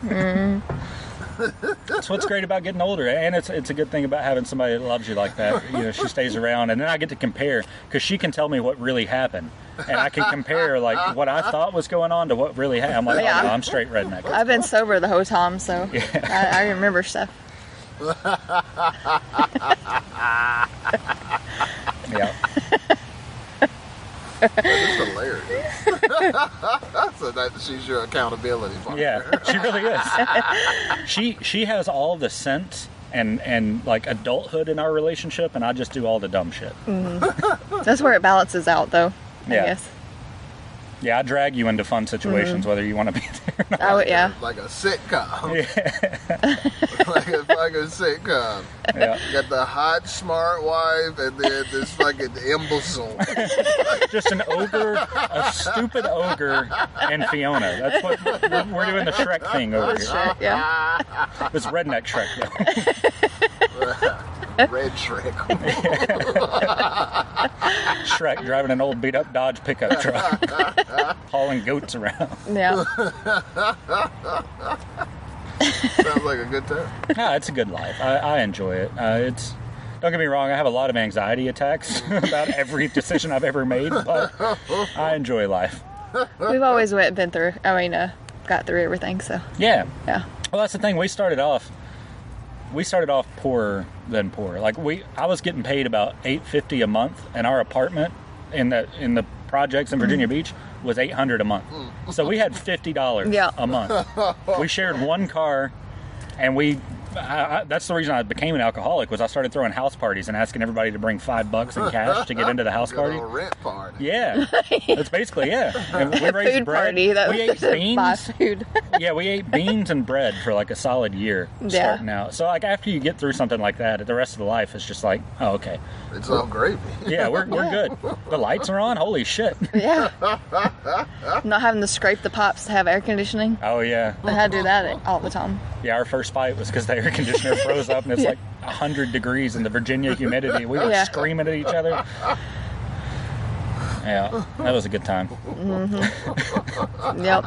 Speaker 7: That's what's great about getting older, and it's a good thing about having somebody that loves you like that. She stays around, and then I get to compare, because she can tell me what really happened, and I can compare like what I thought was going on to what really happened. I'm like, oh, no, I'm straight redneck.
Speaker 8: I've been sober the whole time, so yeah. I remember stuff.
Speaker 7: Yeah.
Speaker 6: That's hilarious. So she's your accountability partner.
Speaker 7: Yeah, she really is. She has all the sense and like adulthood in our relationship, and I just do all the dumb shit.
Speaker 8: Mm-hmm. That's where it balances out, though. I guess.
Speaker 7: Yeah, I drag you into fun situations, whether you want to be there or not.
Speaker 8: Oh, yeah.
Speaker 6: Like a sitcom.
Speaker 7: Yeah.
Speaker 6: like a sitcom.
Speaker 7: Yeah.
Speaker 6: You got the hot, smart wife, and then this fucking imbecile.
Speaker 7: Just an ogre, a stupid ogre, and Fiona. That's what we're doing, the Shrek thing over here.
Speaker 8: Shrek, yeah.
Speaker 7: It's redneck Shrek, though.
Speaker 6: Red Shrek.
Speaker 7: Shrek driving an old beat-up Dodge pickup truck, hauling goats around.
Speaker 8: Yeah.
Speaker 6: Sounds like a good time.
Speaker 7: Yeah, it's a good life. I enjoy it. Don't get me wrong, I have a lot of anxiety attacks about every decision I've ever made, but I enjoy life.
Speaker 8: We've always got through everything, so.
Speaker 7: Yeah.
Speaker 8: Yeah.
Speaker 7: Well, that's the thing. We started off poorer than poor. Like I was getting paid about $850 a month, and our apartment in the projects in Virginia Beach was $800 a month. So we had $50 a month. We shared one car, and we that's the reason I became an alcoholic, was I started throwing house parties and asking everybody to bring $5 in cash to get into the house
Speaker 6: Good
Speaker 7: party.
Speaker 6: old rent party.
Speaker 7: Yeah, that's basically, yeah. And we raised
Speaker 8: Food
Speaker 7: bread.
Speaker 8: party. That
Speaker 7: We ate beans.
Speaker 8: Buy food.
Speaker 7: Yeah, we ate beans and bread for like a solid year starting out. So like after you get through something like that, the rest of the life is just like, oh, okay.
Speaker 6: It's all gravy.
Speaker 7: Yeah, we're good. The lights are on. Holy shit.
Speaker 8: Yeah. Not having to scrape the pipes to have air conditioning.
Speaker 7: Oh yeah.
Speaker 8: I had to do that all the time.
Speaker 7: Yeah, our first fight was because the air conditioner froze up and it's like 100 degrees in the Virginia humidity. We were screaming at each other. Yeah, that was a good time.
Speaker 8: Mm-hmm. Yep.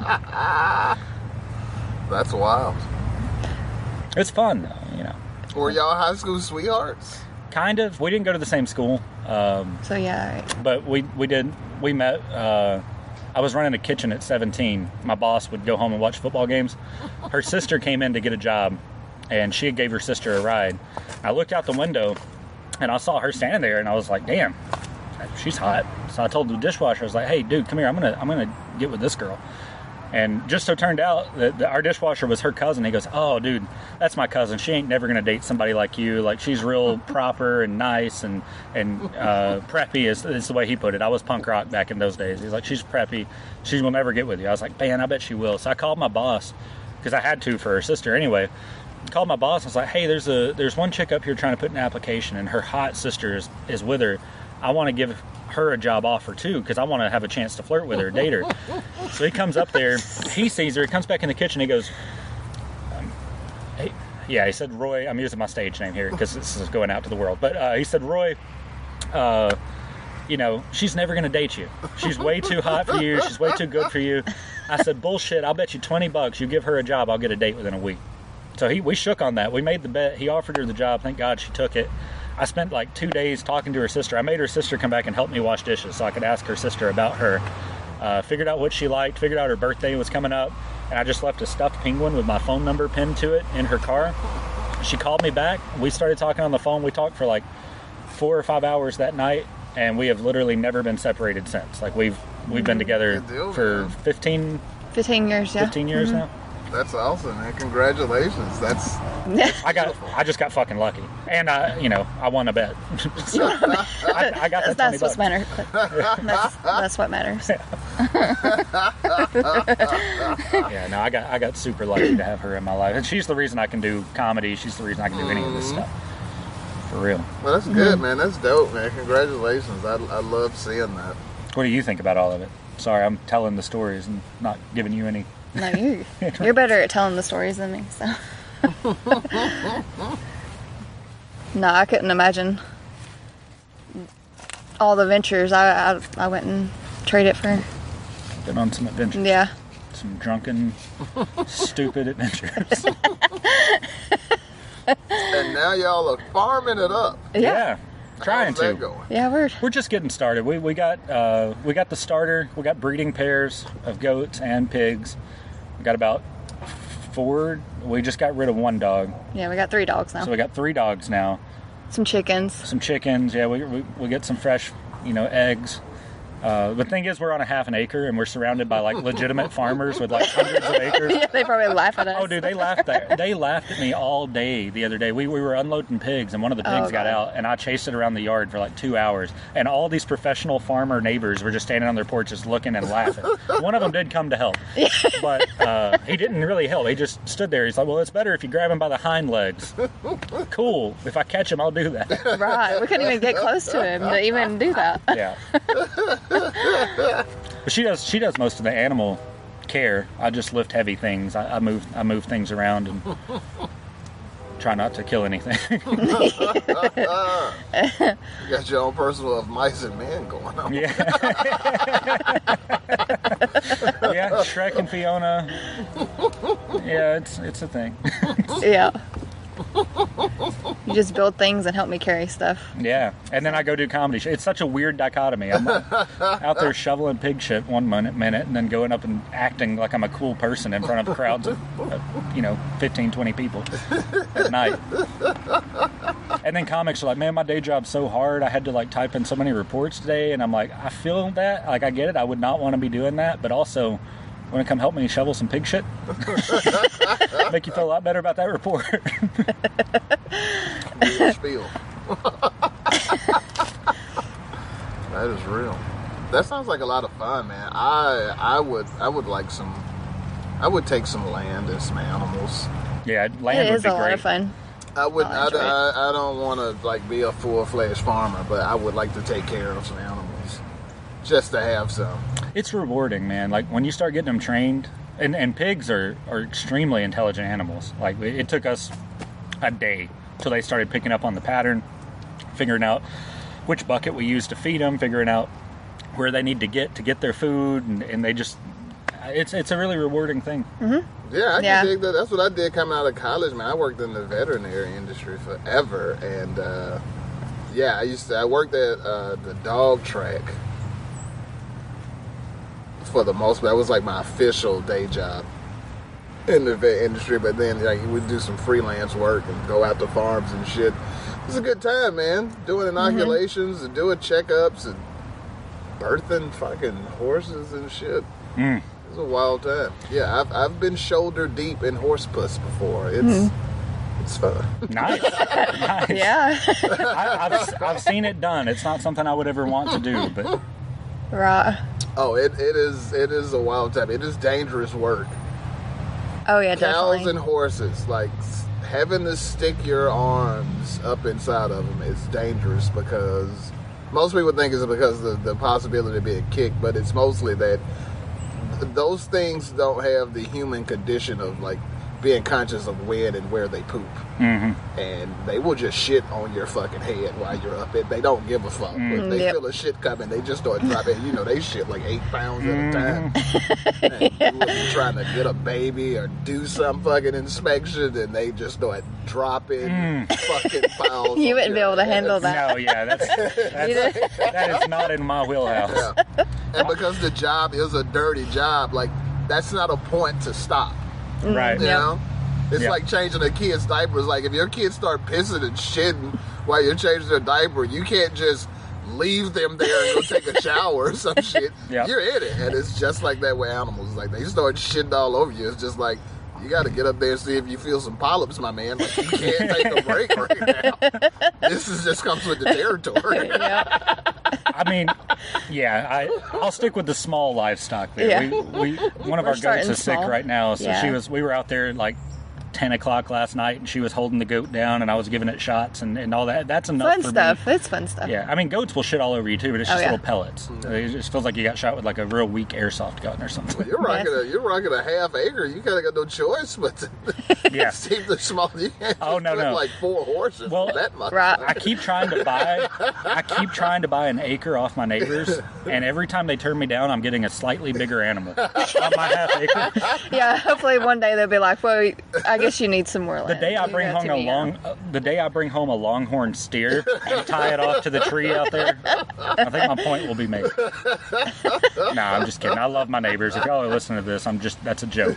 Speaker 6: That's wild.
Speaker 7: It's fun, though, you know.
Speaker 6: Were y'all high school sweethearts?
Speaker 7: Kind of. We didn't go to the same school.
Speaker 8: So yeah. Right.
Speaker 7: But we met. I was running a kitchen at 17. My boss would go home and watch football games. Her sister came in to get a job, and she gave her sister a ride. I looked out the window, and I saw her standing there, and I was like, damn, she's hot. So I told the dishwasher, I was like, hey, dude, come here. I'm gonna get with this girl. And just so turned out that our dishwasher was her cousin. He goes, oh, dude, that's my cousin. She ain't never going to date somebody like you. Like, she's real proper and nice and preppy is the way he put it. I was punk rock back in those days. He's like, she's preppy. She will never get with you. I was like, man, I bet she will. So I called my boss, because I had to for her sister anyway. Called my boss and was like, hey, there's one chick up here trying to put an application, and her hot sister is with her. I want to give her a job offer too, because I want to have a chance to flirt with her, date her. So he comes up there, he sees her, he comes back in the kitchen, he goes, he said, Roy, I'm using my stage name here because this is going out to the world, but he said, Roy, you know, she's never going to date you. She's way too hot for you. She's way too good for you. I said, bullshit, I'll bet you $20 you give her a job, I'll get a date within a week. So we shook on that. We made the bet. He offered her the job. Thank God she took it. I spent like 2 days talking to her sister. I made her sister come back and help me wash dishes so I could ask her sister about her. Figured out what she liked, figured out her birthday was coming up, and I just left a stuffed penguin with my phone number pinned to it in her car. She called me back. We started talking on the phone. We talked for like 4 or 5 hours that night, and we have literally never been separated since. Like we've been together for 15
Speaker 8: years, yeah.
Speaker 7: 15 years now.
Speaker 6: That's awesome, man. Congratulations. That's
Speaker 7: I just got fucking lucky, and I won a bet. So I got that $20.
Speaker 8: That's what matters. That's what matters.
Speaker 7: Yeah, no, I got super lucky to have her in my life, and she's the reason I can do comedy. She's the reason I can do any of this stuff. For real.
Speaker 6: Well, that's good, man. That's dope, man. Congratulations. I love seeing that.
Speaker 7: What do you think about all of it? Sorry, I'm telling the stories and not giving you any.
Speaker 8: No, you're better at telling the stories than me, so. No, I couldn't imagine all the ventures I went and traded for.
Speaker 7: Been on some adventures.
Speaker 8: Yeah.
Speaker 7: Some drunken, stupid adventures.
Speaker 6: And now y'all are farming it up.
Speaker 7: Yeah. Trying
Speaker 6: How's that
Speaker 7: to.
Speaker 6: going?
Speaker 8: Yeah,
Speaker 7: We're just getting started. We got the starter. We got breeding pairs of goats and pigs. We got about 4. We just got rid of 1 dog.
Speaker 8: Yeah, we got 3 dogs now.
Speaker 7: So we got 3 dogs now.
Speaker 8: Some chickens.
Speaker 7: Some chickens. Yeah, we get some fresh, eggs. The thing is, we're on a half an acre, and we're surrounded by like legitimate farmers with like hundreds of acres.
Speaker 8: Yeah, they probably laugh at us.
Speaker 7: Oh, dude, they laughed at me all day the other day. We were unloading pigs, and one of the pigs got out, and I chased it around the yard for like 2 hours. And all these professional farmer neighbors were just standing on their porches looking and laughing. One of them did come to help, but he didn't really help. He just stood there. He's like, well, it's better if you grab him by the hind legs. Cool. If I catch him, I'll do that.
Speaker 8: Right. We couldn't even get close to him to even do that.
Speaker 7: Yeah. But she does most of the animal care. I just lift heavy things. I move things around and try not to kill anything.
Speaker 6: You got your own personal of mice and men going on.
Speaker 7: Yeah. Yeah, Shrek and Fiona. Yeah, it's a thing.
Speaker 8: Yeah. You just build things and help me carry stuff.
Speaker 7: Yeah, and then I go do comedy. It's such a weird dichotomy. I'm out there shoveling pig shit one minute, and then going up and acting like I'm a cool person in front of crowds of, 15, 20 people at night. And then comics are like, man, my day job's so hard. I had to like type in so many reports today, and I'm like, I feel that. Like, I get it. I would not want to be doing that, but also, Want to come help me shovel some pig shit? Make you feel a lot better about that report.
Speaker 6: Real spiel. That is real. That sounds like a lot of fun, man. I would like some. I would take some land and some animals.
Speaker 7: Yeah, land
Speaker 8: It
Speaker 7: would
Speaker 8: is
Speaker 7: be
Speaker 8: a lot
Speaker 7: great.
Speaker 8: of fun.
Speaker 6: I would.
Speaker 8: I'll enjoy it.
Speaker 6: I don't want to like be a full-fledged farmer, but I would like to take care of some animals, just to have some.
Speaker 7: It's rewarding, man. Like when you start getting them trained, and pigs are extremely intelligent animals. Like it took us a day till they started picking up on the pattern, figuring out which bucket we use to feed them, figuring out where they need to get their food, and they just, it's a really rewarding thing.
Speaker 8: Mm-hmm.
Speaker 6: Yeah, I
Speaker 8: Yeah.
Speaker 6: can dig that. That's what I did coming out of college, man. I worked in the veterinary industry forever, and yeah, I worked at the dog track for the most part. That was like my official day job in the vet industry, but then like we'd do some freelance work and go out to farms and shit. It was a good time, man. Doing inoculations and doing checkups and birthing fucking horses and shit.
Speaker 7: Mm.
Speaker 6: It was a wild time. Yeah, I've been shoulder deep in horse puss before. It's fun.
Speaker 7: Nice. Nice.
Speaker 8: Yeah.
Speaker 7: I've seen it done. It's not something I would ever want to do, but
Speaker 8: Right.
Speaker 6: Oh, it is a wild time. It is dangerous work.
Speaker 8: Oh yeah,
Speaker 6: Cows
Speaker 8: definitely.
Speaker 6: and horses, like having to stick your arms up inside of them is dangerous because most people think it's because of the possibility of being kicked, but it's mostly that those things don't have the human condition of like being conscious of when and where they poop.
Speaker 7: Mm-hmm.
Speaker 6: And they will just shit on your fucking head while you're up. They don't give a fuck. If they
Speaker 8: Yep.
Speaker 6: feel a shit coming, they just start dropping. You know, they shit like 8 pounds at a time. And you will be trying to get a baby or do some fucking inspection, and they just start dropping fucking piles.
Speaker 8: You
Speaker 6: on
Speaker 8: wouldn't be
Speaker 6: your
Speaker 8: able to
Speaker 6: head.
Speaker 8: handle that.
Speaker 7: no, yeah, that is not in my wheelhouse.
Speaker 6: Yeah. And because the job is a dirty job, like that's not a point to stop.
Speaker 7: Right.
Speaker 6: You
Speaker 8: Yep.
Speaker 6: know? It's
Speaker 7: Yep.
Speaker 6: like changing a kid's diapers. Like, if your kids start pissing and shitting while you're changing their diaper, you can't just leave them there and go take a shower or some shit.
Speaker 7: Yep.
Speaker 6: You're in it. And it's just like that with animals. Like, they start shitting all over you. It's just like, you got to get up there and see if you feel some polyps, my man. Like, you can't take a break right now. This is just comes with the territory.
Speaker 8: Yeah.
Speaker 7: I mean, yeah, I'll stick with the small livestock there.
Speaker 8: Yeah.
Speaker 7: We one of
Speaker 8: We're
Speaker 7: our goats
Speaker 8: starting
Speaker 7: is sick
Speaker 8: small.
Speaker 7: right now, so
Speaker 8: Yeah.
Speaker 7: we were out there like 10 o'clock last night, and she was holding the goat down, and I was giving it shots and all that. That's enough
Speaker 8: Fun
Speaker 7: for
Speaker 8: stuff.
Speaker 7: me.
Speaker 8: It's fun stuff.
Speaker 7: Yeah, I mean, goats will shit all over you too, but it's
Speaker 8: Oh,
Speaker 7: just
Speaker 8: yeah.
Speaker 7: little pellets. It just feels like you got shot with like a real weak airsoft gun or something.
Speaker 6: You're rocking a half acre. You kind of got no choice but to
Speaker 7: Yeah.
Speaker 6: see the small. You can't
Speaker 7: Oh,
Speaker 6: just
Speaker 7: no,
Speaker 6: put
Speaker 7: no.
Speaker 6: like 4 horses.
Speaker 7: Well,
Speaker 6: that much.
Speaker 8: Right.
Speaker 7: I keep trying to buy an acre off my neighbors, and every time they turn me down, I'm getting a slightly bigger animal on my half acre.
Speaker 8: Yeah, hopefully one day they'll be like, well, I guess you need some more land.
Speaker 7: The day I
Speaker 8: You
Speaker 7: bring
Speaker 8: got
Speaker 7: home
Speaker 8: too many
Speaker 7: home a longhorn steer and tie it off to the tree out there, I think my point will be made. Nah, I'm just kidding. I love my neighbors. If y'all are listening to this, that's a joke.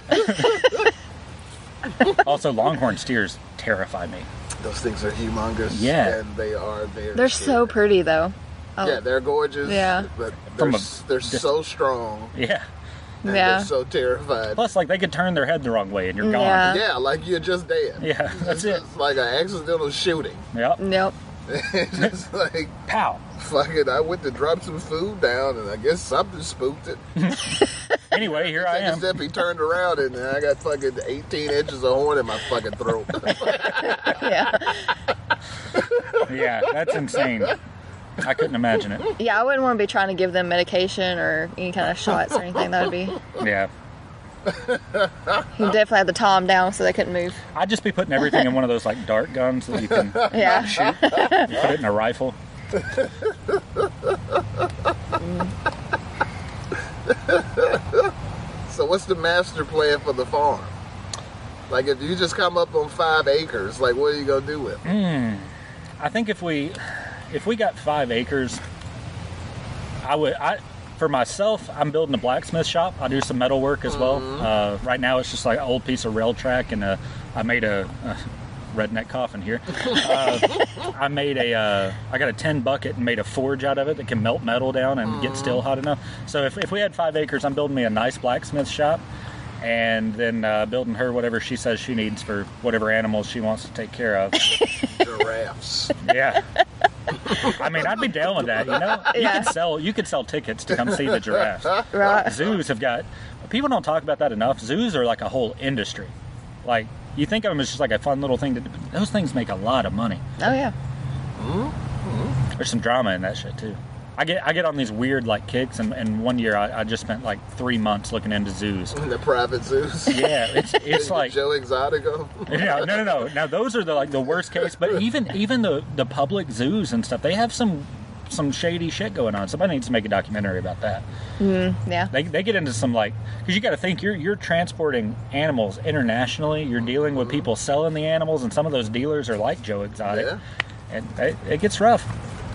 Speaker 7: Also, longhorn steers terrify me.
Speaker 6: Those things are humongous.
Speaker 7: Yeah.
Speaker 6: And they are very
Speaker 8: They're so
Speaker 6: scary.
Speaker 8: pretty though. Oh,
Speaker 6: Yeah, they're gorgeous.
Speaker 8: Yeah.
Speaker 6: But
Speaker 7: From
Speaker 6: they're
Speaker 7: a
Speaker 6: so strong.
Speaker 7: Yeah.
Speaker 6: And
Speaker 8: Yeah.
Speaker 6: they're so terrified.
Speaker 7: Plus, like, they could turn their head the wrong way and you're gone.
Speaker 8: Yeah.
Speaker 6: Yeah, like you're just dead.
Speaker 7: Yeah, that's it.
Speaker 6: It's like an accidental shooting.
Speaker 7: Yep.
Speaker 8: Nope.
Speaker 6: Just like,
Speaker 7: Pow.
Speaker 6: fucking, I went to drop some food down, and I guess something spooked it.
Speaker 7: Anyway, here I
Speaker 6: Take a
Speaker 7: am.
Speaker 6: step, he turned around, and I got fucking 18 inches of horn in my fucking throat.
Speaker 8: Yeah.
Speaker 7: Yeah, that's insane. I couldn't imagine it.
Speaker 8: Yeah, I wouldn't want to be trying to give them medication or any kind of shots or anything. That would be.
Speaker 7: Yeah.
Speaker 8: You definitely had to tie them down so they couldn't move.
Speaker 7: I'd just be putting everything in one of those, like, dart guns that you can
Speaker 8: Yeah.
Speaker 7: shoot. You put it in a rifle.
Speaker 6: So what's the master plan for the farm? Like, if you just come up on 5 acres, like, what are you gonna do with it?
Speaker 7: I think if we got 5 acres, for myself, I'm building a blacksmith shop. I do some metal work as well. Right now, it's just like an old piece of rail track, and I made a redneck coughing here. I made I got a 10 bucket and made a forge out of it that can melt metal down and get still hot enough. So if we had 5 acres, I'm building me a nice blacksmith shop, and then building her whatever she says she needs for whatever animals she wants to take care of.
Speaker 6: Giraffes.
Speaker 7: Yeah. I mean, I'd be down with that, you know? You could sell tickets to come see the giraffes.
Speaker 8: Right.
Speaker 7: Zoos have got... People don't talk about that enough. Zoos are like a whole industry. Like, you think of them as just like a fun little thing. Those things make a lot of money.
Speaker 8: Oh, yeah.
Speaker 7: There's some drama in that shit, too. I get on these weird, like, kicks, and one year I just spent, like, 3 months looking into zoos.
Speaker 6: The private zoos?
Speaker 7: Yeah, it's like...
Speaker 6: Joe Exotico?
Speaker 7: Yeah, no. Now, those are the worst case, but even the public zoos and stuff, they have some shady shit going on. Somebody needs to make a documentary about that.
Speaker 8: Yeah.
Speaker 7: They get into some, like, because you got to think you're transporting animals internationally. You're dealing with people selling the animals, and some of those dealers are like Joe Exotic, and it gets rough.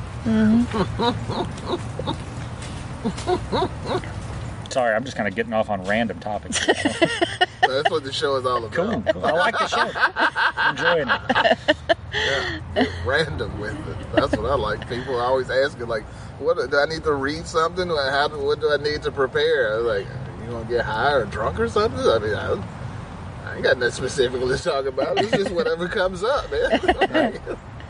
Speaker 7: Sorry, I'm just kind of getting off on random topics.
Speaker 6: That's what the show is all about.
Speaker 7: Cool. I like the show. Enjoying it.
Speaker 6: Yeah, get random with it. That's what I like. People are always asking, like, "What do I need to read something? What do I need to prepare?" I was like, "You gonna get high or drunk or something?" I mean, I ain't got nothing specifically to talk about. It's just whatever comes up, man.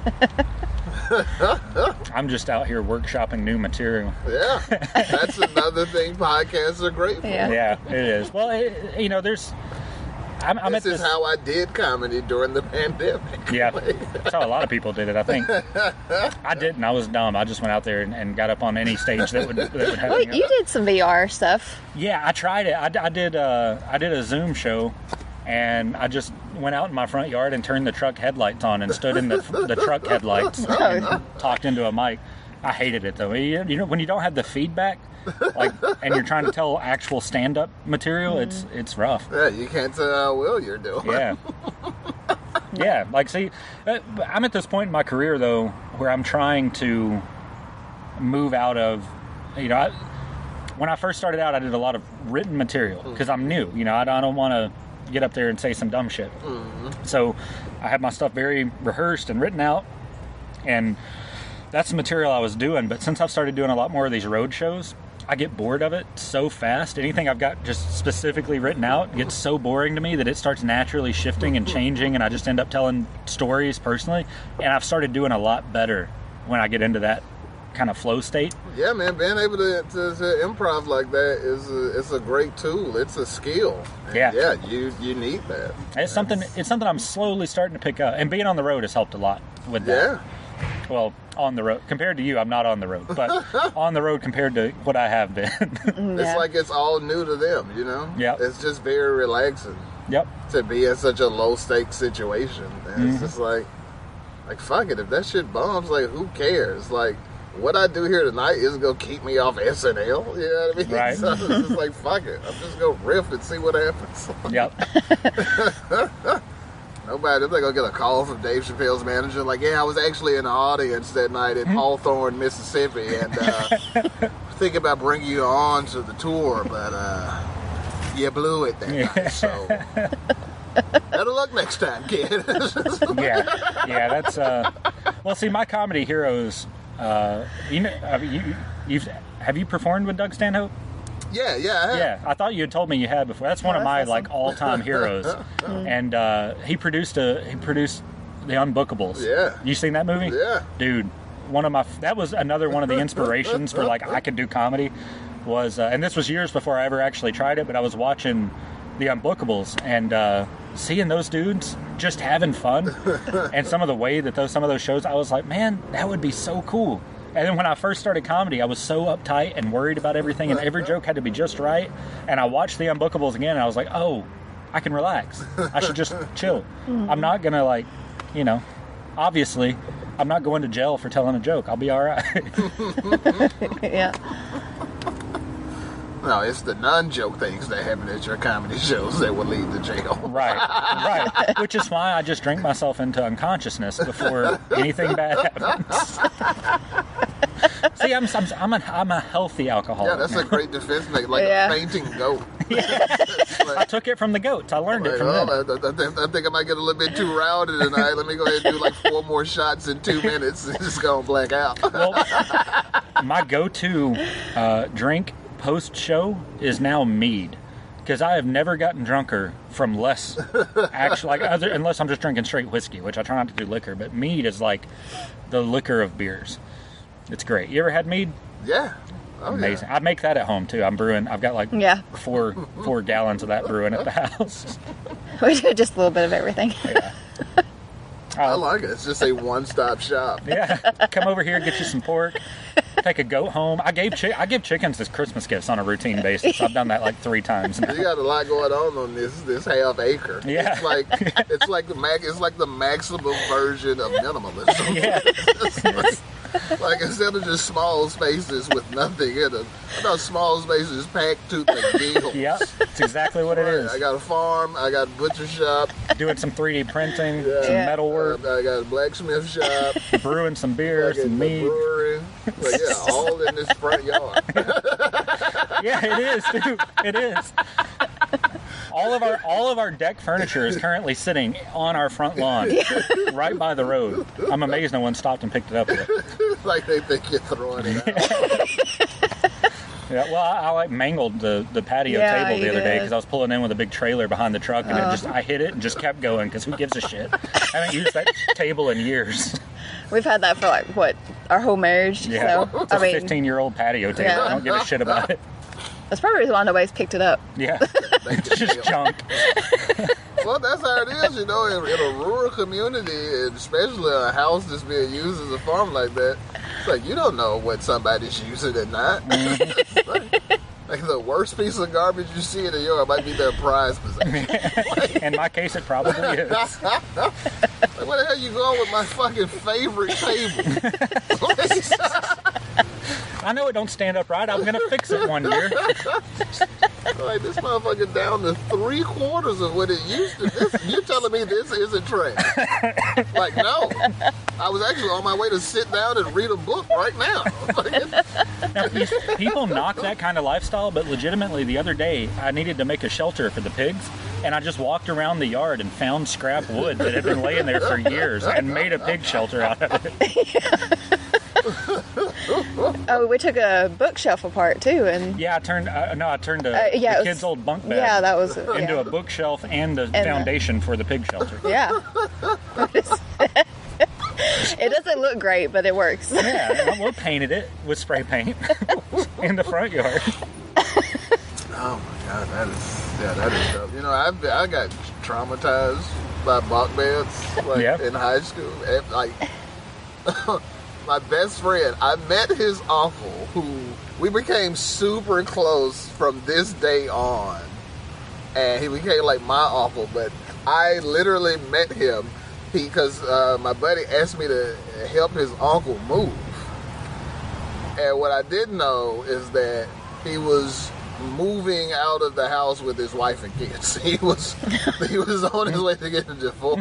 Speaker 7: I'm just out here workshopping new material.
Speaker 6: Yeah, that's another thing podcasts are great for.
Speaker 7: Yeah, it is. Well, there's.
Speaker 6: This is how I did comedy during the pandemic.
Speaker 7: Yeah, that's how a lot of people did it, I think. I didn't. I was dumb. I just went out there and got up on any stage that would have.
Speaker 8: Well, you did some VR stuff.
Speaker 7: Yeah, I tried it. I did a Zoom show, and I just went out in my front yard and turned the truck headlights on and stood in the truck headlights and talked into a mic. I hated it though. You know, when you don't have the feedback, like, and you're trying to tell actual stand-up material, it's rough.
Speaker 6: Yeah, you can't tell how well you're doing.
Speaker 7: Yeah. Yeah, like, see, I'm at this point in my career though where I'm trying to move out of, when I first started out, I did a lot of written material because I'm new. I don't want to get up there and say some dumb shit. So I had my stuff very rehearsed and written out, and that's the material I was doing. But since I've started doing a lot more of these road shows, I get bored of it so fast. Anything I've got just specifically written out gets so boring to me that it starts naturally shifting and changing, and I just end up telling stories personally. And I've started doing a lot better when I get into that kind of flow state.
Speaker 6: Yeah, man, being able to improv like that is a great tool. It's a skill. And yeah, you need that.
Speaker 7: It's something I'm slowly starting to pick up, and being on the road has helped a lot with that.
Speaker 6: Yeah.
Speaker 7: Well, on the road compared to you, I'm not on the road, but on the road compared to what I have been.
Speaker 6: It's like it's all new to them,
Speaker 7: Yeah.
Speaker 6: It's just very relaxing.
Speaker 7: Yep.
Speaker 6: To be in such a low stakes situation, and it's just like fuck it. If that shit bombs, like, who cares? Like, what I do here tonight isn't gonna keep me off SNL. You know what I mean?
Speaker 7: Right.
Speaker 6: So it's just like, fuck it. I'm just gonna riff and see what happens.
Speaker 7: Yep.
Speaker 6: They're gonna get a call from Dave Chappelle's manager, like, yeah, I was actually in the audience that night in Hawthorne, Mississippi, and thinking about bringing you on to the tour, but you blew it that night, so better luck next time, kid.
Speaker 7: Yeah, that's well, see, my comedy heroes, have you performed with Doug Stanhope?
Speaker 6: Yeah, I have.
Speaker 7: Yeah, I thought you had told me you had before. That's one of my
Speaker 8: awesome.
Speaker 7: like all-time heroes. And he produced The Unbookables.
Speaker 6: Yeah.
Speaker 7: You seen that movie?
Speaker 6: Yeah.
Speaker 7: Dude, that was another one of the inspirations for, like, I could do comedy was, and this was years before I ever actually tried it, but I was watching The Unbookables and seeing those dudes just having fun and some of the way that some of those shows, I was like, man, that would be so cool. And then when I first started comedy, I was so uptight and worried about everything, and every joke had to be just right. And I watched The Unbookables again, and I was like, oh, I can relax. I should just chill. I'm not going to, obviously, I'm not going to jail for telling a joke. I'll be all right.
Speaker 8: Yeah.
Speaker 6: No, it's the non-joke things that happen at your comedy shows that will lead to jail.
Speaker 7: Right. Which is why I just drink myself into unconsciousness before anything bad happens. See, I'm a healthy alcoholic.
Speaker 6: Yeah, that's
Speaker 7: now.
Speaker 6: a great defense mechanism, like
Speaker 8: Yeah.
Speaker 6: a fainting goat. It's
Speaker 7: I
Speaker 6: like,
Speaker 7: took it from the goats. I learned it from
Speaker 6: well,
Speaker 7: them.
Speaker 6: I think I might get a little bit too rowdy tonight. Let me go ahead and do like 4 more shots in 2 minutes and just go and black out.
Speaker 7: Well, my go-to drink post-show is now mead. Because I have never gotten drunker from less, actually, unless I'm just drinking straight whiskey, which I try not to do liquor. But mead is like the liquor of beers. It's great. You ever had mead?
Speaker 6: Yeah. Oh,
Speaker 7: Amazing.
Speaker 6: Yeah.
Speaker 7: I make that at home too. I'm brewing. I've got like
Speaker 8: Yeah.
Speaker 7: 4 gallons of that brewing at the house.
Speaker 8: We do just a little bit of everything.
Speaker 7: Yeah.
Speaker 6: I like it. It's just a one-stop shop.
Speaker 7: Yeah. Come over here, get you some pork. Take a goat home. I give chickens as Christmas gifts on a routine basis. I've done that like 3 times now.
Speaker 6: You got a lot going on this half acre.
Speaker 7: Yeah.
Speaker 6: It's like the maximum version of minimalism.
Speaker 7: Yeah.
Speaker 6: Like instead of just small spaces with nothing in them, I got small spaces packed to the gills.
Speaker 7: Yep. That's exactly what it is.
Speaker 6: I got a farm. I got a butcher shop.
Speaker 7: Doing some 3D printing, some
Speaker 8: Yeah.
Speaker 7: metal work,
Speaker 6: I got a blacksmith shop.
Speaker 7: brewing some beer,
Speaker 6: Like
Speaker 7: some
Speaker 6: a
Speaker 7: mead.
Speaker 6: brewery. Like, yeah, all in this front yard.
Speaker 7: Yeah, it is, dude. It is. All of our deck furniture is currently sitting on our front lawn, right by the road. I'm amazed no one stopped and picked it up yet.
Speaker 6: Like they think you're throwing it out.
Speaker 7: Yeah, well, I like mangled the patio
Speaker 8: Yeah,
Speaker 7: table the
Speaker 8: you
Speaker 7: other day
Speaker 8: did.
Speaker 7: because I was pulling in with a big trailer behind the truck, and I hit it and just kept going because who gives a shit? I haven't used that table in years.
Speaker 8: We've had that for our whole marriage.
Speaker 7: Yeah,
Speaker 8: So,
Speaker 7: it's a 15-year-old patio table.
Speaker 8: Yeah.
Speaker 7: I don't give a shit about it.
Speaker 8: that's probably why nobody's picked it up.
Speaker 7: Yeah, it's just junk.
Speaker 6: Well, that's how it is, in a rural community, and especially a house that's being used as a farm like that. It's like, you don't know what somebody's using and not. Like the worst piece of garbage you see in the yard might be their prized possession.
Speaker 7: In my case, it probably is.
Speaker 6: Like, where the hell you going with my fucking favorite table?
Speaker 7: I know it don't stand up right. I'm gonna fix it one year.
Speaker 6: Like, this motherfucker down to 3/4 of what it used to. You're telling me this isn't trash? Like, no. I was actually on my way to sit down and read a book right now.
Speaker 7: Now, people knock that kind of lifestyle, but legitimately, the other day, I needed to make a shelter for the pigs, and I just walked around the yard and found scrap wood that had been laying there for years and made a pig shelter out of it.
Speaker 8: Oh, we took a bookshelf apart too, and
Speaker 7: Yeah, I turned
Speaker 8: yeah, it
Speaker 7: the
Speaker 8: was-
Speaker 7: kid's old bunk bed
Speaker 8: yeah, that was
Speaker 7: into a bookshelf and the foundation for the pig shelter.
Speaker 8: Yeah. It doesn't look great, but it works.
Speaker 7: Yeah, we painted it with spray paint in the front yard.
Speaker 6: Oh my god, that is dope. I got traumatized by bunk beds in high school. And, like, my best friend, I met his uncle, who we became super close from this day on, and he became like my uncle. But I literally met him because my buddy asked me to help his uncle move, and what I didn't know is that he was moving out of the house with his wife and kids. He was on his way to get a divorce.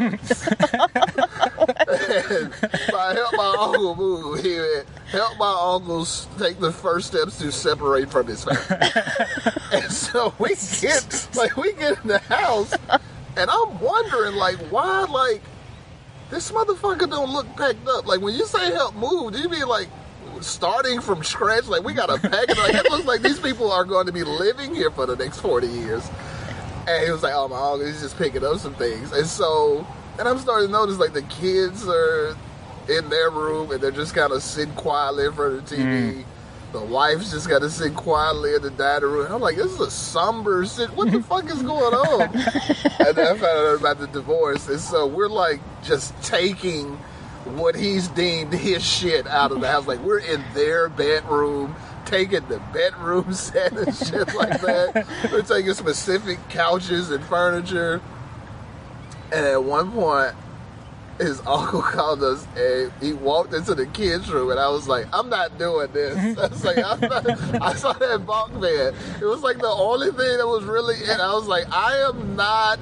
Speaker 6: And so I helped my uncle move. He helped my uncles take the first steps to separate from his family. And so we get in the house, and I'm wondering, like, why, like, this motherfucker don't look packed up. Like, when you say help move, do you mean like starting from scratch? Like, we gotta pack it. Like, it looks like these people are going to be living here for the next 40 years. And he was like, oh, my uncle, he's just picking up some things. And I'm starting to notice, like, the kids are in their room and they're just kind of sitting quietly in front of the TV. The wife's just got to sit quietly in the dining room. I'm like, this is a somber sit. What the fuck is going on? And then I found out about the divorce. And so we're like just taking what he's deemed his shit out of the house. Like, we're in their bedroom, taking the bedroom set and shit like that. We're taking specific couches and furniture. And at one point, his uncle called us and he walked into the kids' room, and I was like, I'm not doing this. I was like, I saw that bunk bed. It was like the only thing that was really in. I was like, I am not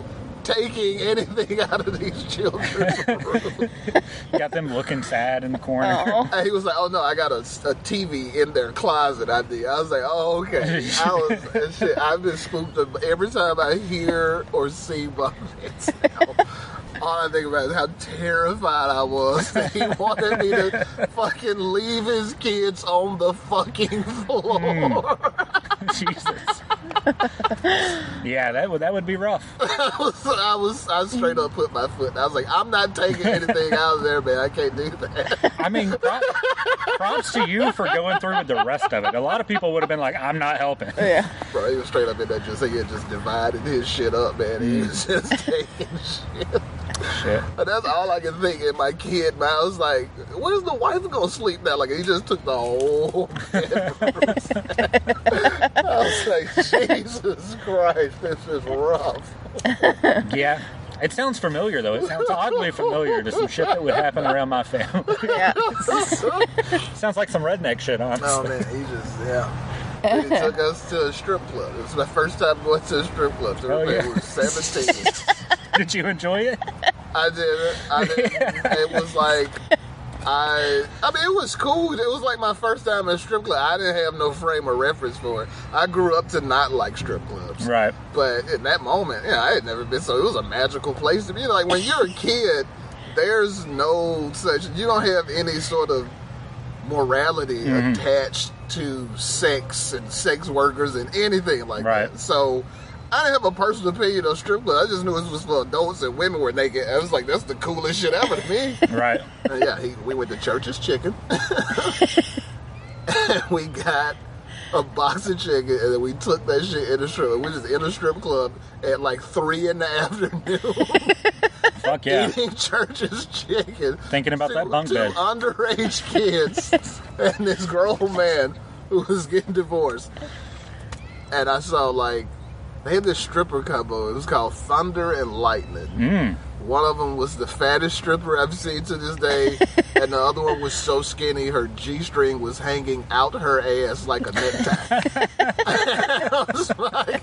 Speaker 6: taking anything out of these children's rooms.
Speaker 7: Got them looking sad in the corner.
Speaker 8: Oh.
Speaker 6: And he was like, oh no, I got a TV in their closet. I was like, oh, okay. I've been spooked every time I hear or see Buffett now. All I think about is how terrified I was that he wanted me to fucking leave his kids on the fucking floor.
Speaker 7: Jesus. Yeah, that would be rough.
Speaker 6: I straight up put my foot. I was like, I'm not taking anything out of there, man. I can't do that.
Speaker 7: I mean, props to you for going through with the rest of it. A lot of people would have been like, I'm not helping.
Speaker 8: Yeah.
Speaker 6: Bro, he was straight up in there just divided his shit up, man. He was just taking shit. And that's all I can think in my kid mind. I was like, where's the wife gonna sleep now? Like, he just took the whole bedroom. I was like, Jesus Christ, this is rough.
Speaker 7: Yeah. It sounds familiar, though. It sounds oddly familiar to some shit that would happen around my family.
Speaker 8: Yeah.
Speaker 7: Sounds like some redneck shit, honestly.
Speaker 6: Oh, man, he took us to a strip club. It was my first time going to a strip club. So we were 17.
Speaker 7: Did you enjoy it?
Speaker 6: I didn't. It was like, I mean, it was cool. It was like my first time in a strip club. I didn't have no frame of reference for it. I grew up to not like strip clubs.
Speaker 7: Right.
Speaker 6: But in that moment, I had never been, so it was a magical place to be. Like, when you're a kid, there's no such, you don't have any sort of morality attached to sex and sex workers and anything like that. So I didn't have a personal opinion on strip club. I just knew it was for adults and women were naked. I was like, that's the coolest shit ever to me.
Speaker 7: Right.
Speaker 6: We went to Church's Chicken. And we got a box of chicken, and then we took that shit in a strip. We was in a strip club at like 3 in the afternoon.
Speaker 7: Fuck yeah.
Speaker 6: Eating Church's Chicken.
Speaker 7: Thinking about that bunk
Speaker 6: two
Speaker 7: bed.
Speaker 6: Underage kids and this grown man who was getting divorced. And I saw, like, they had this stripper combo. It was called Thunder and Lightning. One of them was the fattest stripper I've seen to this day, and the other one was so skinny her G-string was hanging out her ass like a necktie. I was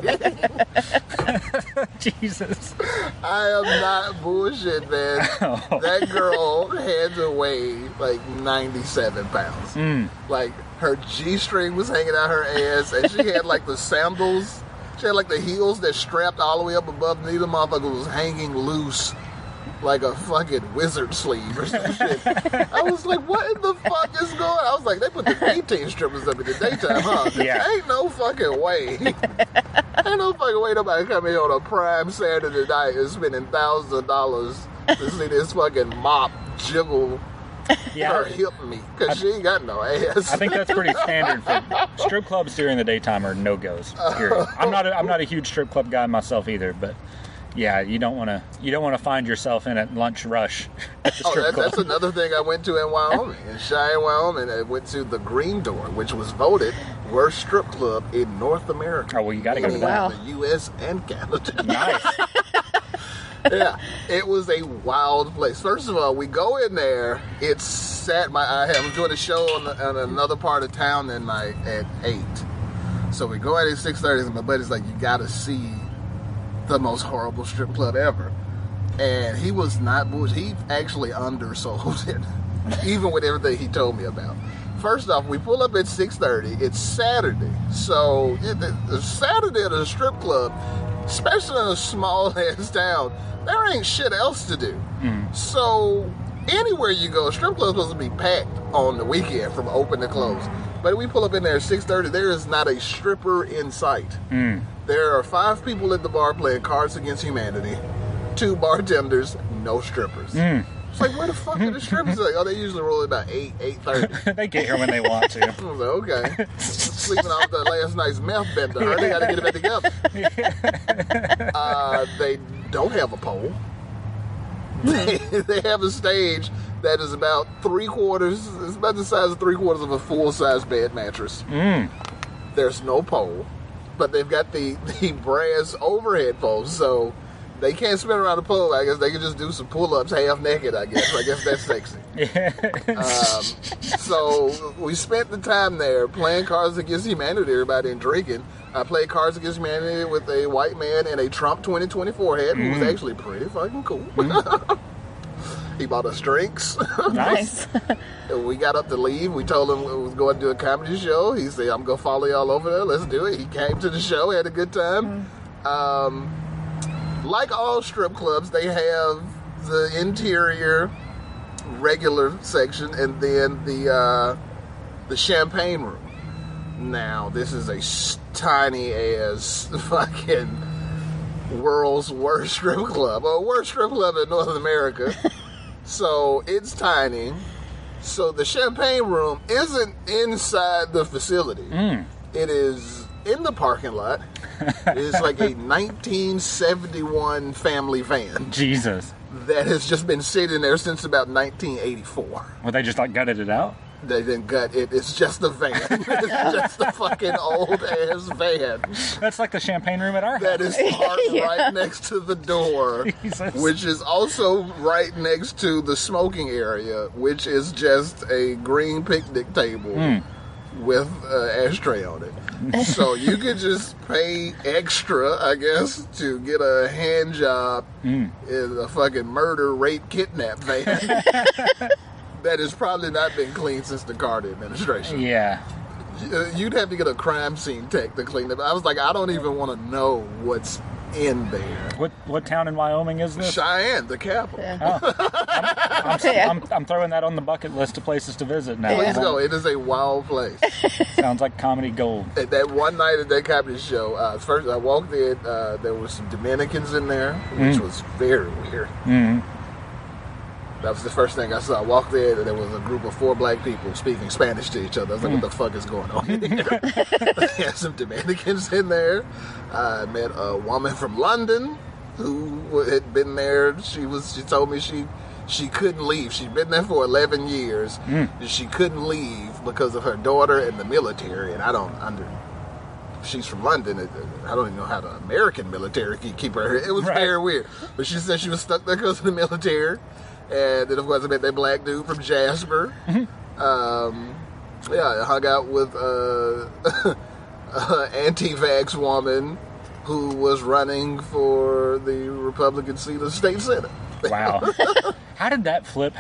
Speaker 6: like,
Speaker 7: Jesus.
Speaker 6: I am not bullshit, man.
Speaker 7: Oh.
Speaker 6: That girl had to weigh like 97 pounds. Like, her G-string was hanging out her ass, and she had like the sandals. She had like the heels that strapped all the way up above the knee. The motherfucker was hanging loose like a fucking wizard sleeve or some shit. I was like, what in the fuck is going on? I was like, they put the B-team strippers up in the daytime, huh?
Speaker 7: Yeah.
Speaker 6: Ain't no fucking way. Ain't no fucking way nobody come in on a prime Saturday night and spending thousands of dollars to see this fucking mop jiggle her hip meat, because she ain't got no ass.
Speaker 7: I think that's pretty standard for strip clubs during the daytime are no-goes. Period. I'm not a huge strip club guy myself either, but yeah, you don't want to find yourself in at lunch rush at the strip club.
Speaker 6: That's another thing I went to in Wyoming. In Cheyenne, Wyoming, I went to the Green Door, which was voted worst strip club in North America.
Speaker 7: Oh, well, you got to go to that.
Speaker 6: The U.S. and Canada.
Speaker 7: Nice.
Speaker 6: Yeah, it was a wild place. First of all, we go in there. It's sad. I was doing a show on another part of town at 8. So we go at 6:30, and my buddy's like, you got to see the most horrible strip club ever. And he was not bullshit. He actually undersold it, even with everything he told me about. First off, we pull up at 6:30. It's Saturday. So the Saturday at a strip club, especially in a small ass town, there ain't shit else to do. So anywhere you go, strip club's supposed to be packed on the weekend from open to close. But we pull up in there at 6:30, there is not a stripper in sight. There are 5 people at the bar playing Cards Against Humanity, 2 bartenders, no strippers. It's like, where the fuck are the strippers? Like, oh, they usually roll at about 8:30.
Speaker 7: They get here when they want to.
Speaker 6: I was like, okay. Sleeping off the last night's meth bender. They got to get it back together. They don't have a pole. They have a stage that is about 3/4. It's about the size of 3/4 of a full-size bed mattress. There's no pole, but they've got the brass overhead poles, so they can't spin around the pole. I guess they can just do some pull-ups half naked, I guess. I guess that's sexy. So we spent the time there playing Cards Against Humanity, everybody, and drinking. I played Cards Against Humanity with a white man in a Trump 2024 hat who was actually pretty fucking cool. He bought us drinks.
Speaker 7: Nice.
Speaker 6: We got up to leave. We told him we was going to do a comedy show. He said, I'm going to follow y'all over there. Let's do it. He came to the show, had a good time. Like all strip clubs, they have the interior regular section and then the champagne room. Now, this is a tiny ass fucking world's worst strip club, or worst strip club in North America. So it's tiny. So the champagne room isn't inside the facility. It is in the parking lot. It's like a 1971 family van.
Speaker 7: Jesus.
Speaker 6: That has just been sitting there since about 1984.
Speaker 7: Well, they just like gutted it out?
Speaker 6: They didn't gut it. It's just a van. It's just a fucking old ass van.
Speaker 7: That's like the champagne room at our house.
Speaker 6: That is parked right next to the door,
Speaker 7: Jesus.
Speaker 6: which is also right next to the smoking area, which is just a green picnic table with an ashtray on it. So you could just pay extra, I guess, to get a hand job in a fucking murder, rape, kidnap van. That has probably not been cleaned since the Carter administration.
Speaker 7: Yeah.
Speaker 6: You'd have to get a crime scene tech to clean it. I was like, I don't even want to know what's in there.
Speaker 7: What town in Wyoming is this?
Speaker 6: Cheyenne, the capital.
Speaker 8: Yeah.
Speaker 7: I'm throwing that on the bucket list of places to visit now.
Speaker 6: Please go. It is a wild place.
Speaker 7: Sounds like comedy gold.
Speaker 6: At that one night at that comedy show, first I walked in, there were some Dominicans in there, which was very weird. That was the first thing I saw. I walked in and there was a group of 4 black people speaking Spanish to each other. I was like, what the fuck is going on here? They had some Dominicans in there. I met a woman from London who had been there. She told me she couldn't leave. She'd been there for 11 years. And she couldn't leave because of her daughter and the military. And she's from London. I don't even know how the American military can keep her here. It was very weird. But she said she was stuck there because of the military. And then, of course, I met that black dude from Jasper. I hung out with an anti-vax woman who was running for the Republican seat of state senate.
Speaker 7: Wow. How did that flip?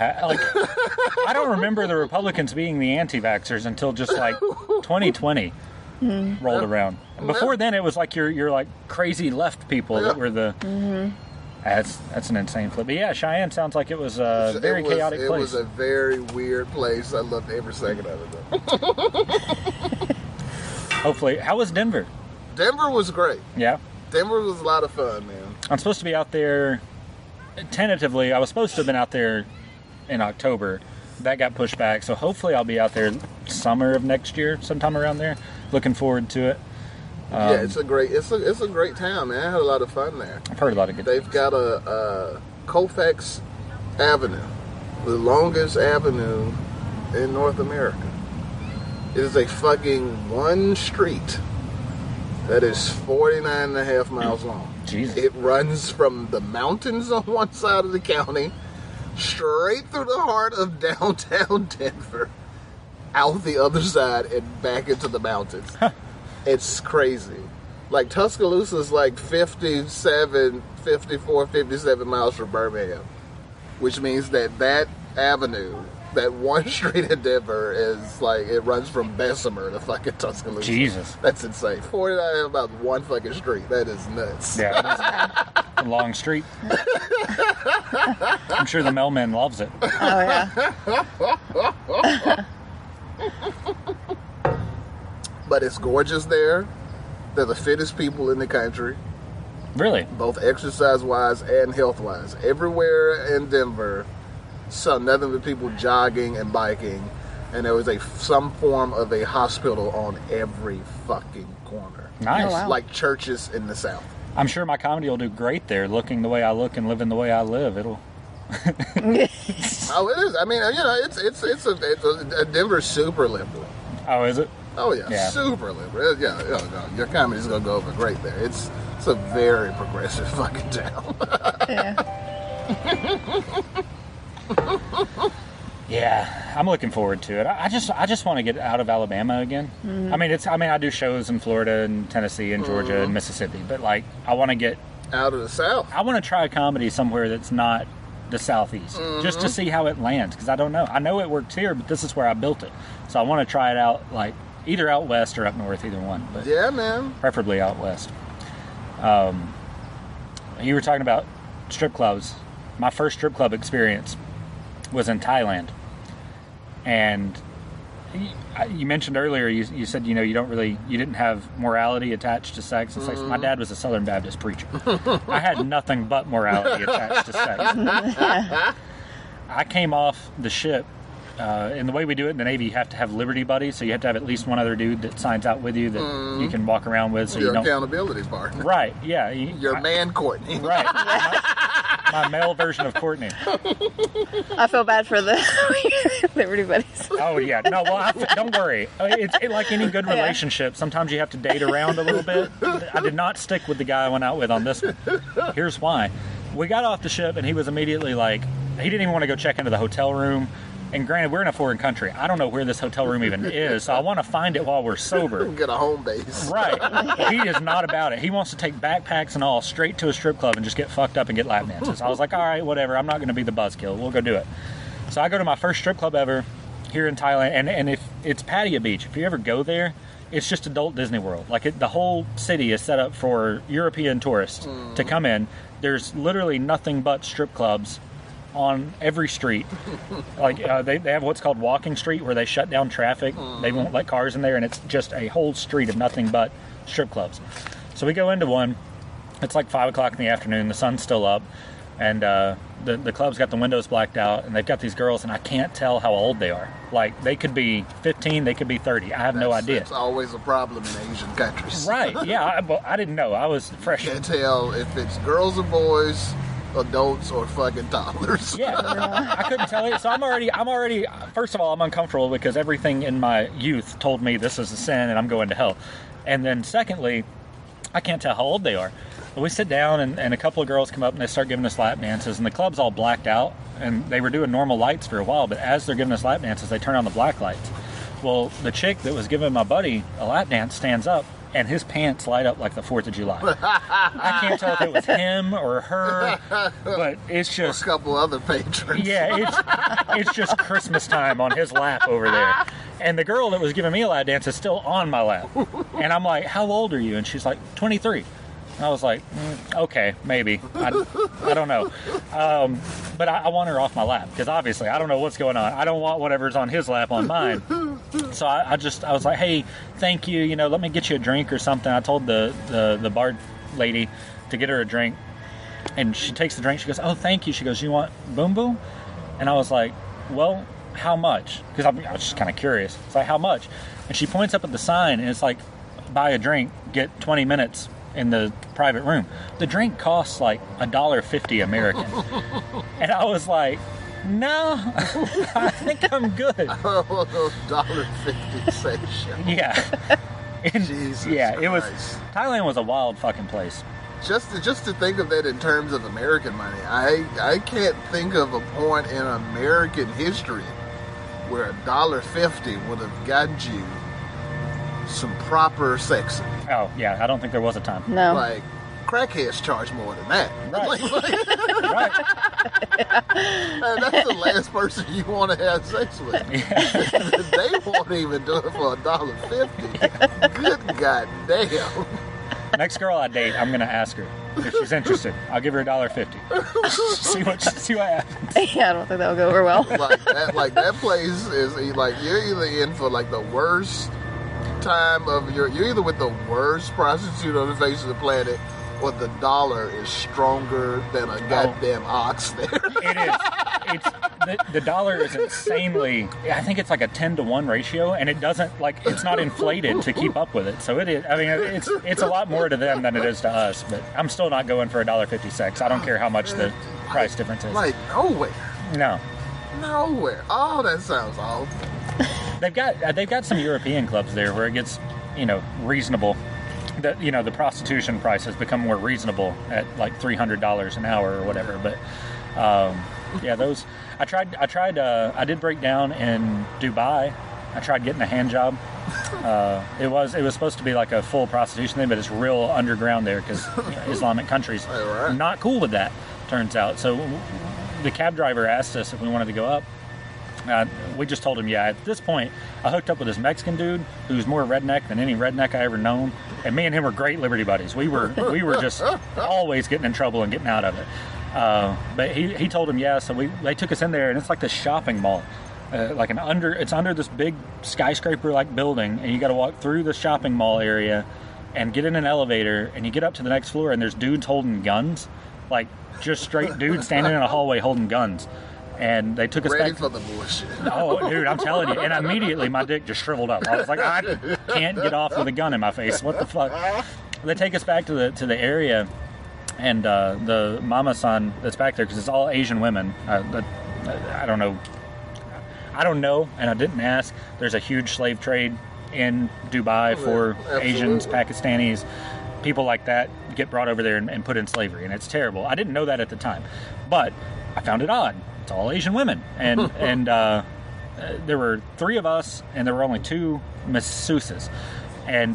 Speaker 7: I don't remember the Republicans being the anti-vaxxers until just like 2020 rolled around. Before then, it was like your like crazy left people that were the... That's an insane flip. But yeah, Cheyenne sounds like it was a very chaotic place.
Speaker 6: It was a very weird place. I loved every second of it.
Speaker 7: Hopefully. How was Denver?
Speaker 6: Denver was great.
Speaker 7: Yeah?
Speaker 6: Denver was a lot of fun, man.
Speaker 7: I'm supposed to be out there, tentatively, I was supposed to have been out there in October. That got pushed back, so hopefully I'll be out there summer of next year, sometime around there. Looking forward to it.
Speaker 6: Yeah, it's a great town, man. I had a lot of fun there.
Speaker 7: I've heard a lot of good
Speaker 6: things. They've got a Colfax Avenue, the longest avenue in North America. It is a fucking one street that is 49.5 miles long.
Speaker 7: Jesus.
Speaker 6: It runs from the mountains on one side of the county straight through the heart of downtown Denver, out the other side and back into the mountains. It's crazy. Like, Tuscaloosa is like 54, 57 miles from Birmingham, which means that avenue, that one street in Denver is like, it runs from Bessemer to fucking Tuscaloosa.
Speaker 7: Jesus.
Speaker 6: That's insane. 49 about one fucking street. That is nuts.
Speaker 7: Yeah, that's a long street. I'm sure the mailman loves it.
Speaker 8: Oh, yeah.
Speaker 6: But it's gorgeous there. They're the fittest people in the country.
Speaker 7: Really?
Speaker 6: Both exercise-wise and health-wise. Everywhere in Denver, saw nothing but people jogging and biking. And there was some form of a hospital on every fucking corner.
Speaker 7: Nice.
Speaker 8: Oh, wow.
Speaker 6: Like churches in the South.
Speaker 7: I'm sure my comedy will do great there, looking the way I look and living the way I live. It'll...
Speaker 6: Oh, it is. I mean, you know, it's Denver's super liberal.
Speaker 7: Oh, is it?
Speaker 6: Oh yeah, super liberal. Yeah, your comedy's gonna go over great there. It's a very progressive fucking town.
Speaker 7: Yeah, I'm looking forward to it. I just want to get out of Alabama again. I mean, I do shows in Florida and Tennessee and Georgia and Mississippi, but like I want to get
Speaker 6: out of the South.
Speaker 7: I want to try comedy somewhere that's not the Southeast, just to see how it lands, because I don't know. I know it works here, but this is where I built it, so I want to try it out, like either out west or up north, either one. But
Speaker 6: yeah, man,
Speaker 7: preferably out west. You were talking about strip clubs. My first strip club experience was in Thailand, and you mentioned earlier, you said, you didn't have morality attached to sex and sex. My dad was a Southern Baptist preacher. I had nothing but morality attached to sex. I came off the ship, and the way we do it in the Navy, you have to have Liberty buddies, so you have to have at least one other dude that signs out with you that you can walk around with. So
Speaker 6: your
Speaker 7: you don't,
Speaker 6: accountability partner.
Speaker 7: Right, yeah.
Speaker 6: Your man Courtney.
Speaker 7: Right. My male version of Courtney.
Speaker 8: I feel bad for the Liberty Buddies.
Speaker 7: Oh, yeah. No, well, don't worry. It's like any good relationship. Sometimes you have to date around a little bit. I did not stick with the guy I went out with on this one. Here's why. We got off the ship, and he was immediately like, he didn't even want to go check into the hotel room. And granted, we're in a foreign country. I don't know where this hotel room even is, so I want to find it while we're sober.
Speaker 6: Get a home base.
Speaker 7: Right. He is not about it. He wants to take backpacks and all straight to a strip club and just get fucked up and get lap dances. I was like, all right, whatever. I'm not going to be the buzzkill. We'll go do it. So I go to my first strip club ever here in Thailand, and if it's Pattaya Beach. If you ever go there, it's just adult Disney World. Like the whole city is set up for European tourists to come in. There's literally nothing but strip clubs on every street. Like they have what's called walking street, where they shut down traffic. They won't let cars in there, and it's just a whole street of nothing but strip clubs. So we go into one. It's like 5 o'clock in the afternoon. The sun's still up, and the club's got the windows blacked out, and they've got these girls, and I can't tell how old they are. Like they could be 15, they could be 30. I have no idea.
Speaker 6: That's always a problem in Asian countries.
Speaker 7: Right? Yeah. I didn't know. I was fresh.
Speaker 6: Can't tell if it's girls or boys, adults or fucking toddlers.
Speaker 7: Yeah, I couldn't tell you. So I'm already. First of all, I'm uncomfortable because everything in my youth told me this is a sin and I'm going to hell. And then secondly, I can't tell how old they are. But we sit down and a couple of girls come up and they start giving us lap dances, and the club's all blacked out, and they were doing normal lights for a while, but as they're giving us lap dances, they turn on the black lights. Well, the chick that was giving my buddy a lap dance stands up, and his pants light up like the 4th of July. I can't tell if it was him or her, but it's just...
Speaker 6: a couple other patrons.
Speaker 7: Yeah, it's just Christmas time on his lap over there. And the girl that was giving me a lap dance is still on my lap. And I'm like, how old are you? And she's like, 23. And I was like, okay, maybe. I don't know. But I want her off my lap, because obviously I don't know what's going on. I don't want whatever's on his lap on mine. So I was like, hey, thank you, let me get you a drink or something. I told the bar lady to get her a drink, and she takes the drink. She goes, oh, thank you. She goes, you want boom boom? And I was like, well, how much? Because I was just kind of curious. It's like, how much? And she points up at the sign, and it's like, buy a drink, get 20 minutes in the private room. The drink costs like $1.50 American. And I was like, no, I think I'm good.
Speaker 6: $1.50 session.
Speaker 7: Yeah. And,
Speaker 6: Jesus
Speaker 7: yeah,
Speaker 6: Christ.
Speaker 7: It was. Thailand was a wild fucking place.
Speaker 6: Just to think of that in terms of American money, I can't think of a point in American history where $1.50 would have gotten you some proper sexing.
Speaker 7: Oh yeah, I don't think there was a time.
Speaker 8: No.
Speaker 6: Like, crackheads charge more than that.
Speaker 7: Right.
Speaker 6: Right. That's the last person you want to have sex with.
Speaker 7: Yeah.
Speaker 6: They won't even do it for $1.50. Good goddamn.
Speaker 7: Next girl I date, I'm gonna ask her if she's interested. I'll give her $1.50. see what happens.
Speaker 8: Yeah, I don't think that'll go over well.
Speaker 6: Like that place is like, you're either in for like the worst time of you're either with the worst prostitute on the face of the planet, or the dollar is stronger than a goddamn ox there.
Speaker 7: It is. The dollar is insanely. I think it's like a 10-to-1 ratio, and it doesn't it's not inflated to keep up with it. So it is. I mean, it's a lot more to them than it is to us. But I'm still not going for $1.50 sex. I don't care how much the price difference is.
Speaker 6: Like nowhere.
Speaker 7: No.
Speaker 6: Nowhere. Oh, that sounds awful.
Speaker 7: They've got some European clubs there where it gets reasonable. The prostitution price has become more reasonable at like $300 an hour or whatever. But yeah, those. I did break down in Dubai. I tried getting a hand job. It was supposed to be like a full prostitution thing, but it's real underground there because Islamic countries are not cool with that, turns out. So the cab driver asked us if we wanted to go up. We just told him, yeah. At this point, I hooked up with this Mexican dude who's more redneck than any redneck I ever known, and me and him were great Liberty buddies. We were just always getting in trouble and getting out of it. But he told him, yeah. So they took us in there, and it's like this shopping mall. It's under this big skyscraper like building, and you got to walk through the shopping mall area and get in an elevator, and you get up to the next floor, and there's dudes holding guns, like just straight dudes standing in a hallway holding guns. And they took us
Speaker 6: Ready
Speaker 7: back
Speaker 6: for the bullshit.
Speaker 7: Oh, dude, I'm telling you. And immediately my dick just shriveled up. I was like, I can't get off with a gun in my face. What the fuck? They take us back to the area, and the mama san that's back there, because it's all Asian women. I don't know, and I didn't ask. There's a huge slave trade in Dubai for Asians, Pakistanis, people like that get brought over there and put in slavery, and it's terrible. I didn't know that at the time, but I found it odd. It's all Asian women, and there were 3 of us, and there were only 2 masseuses, and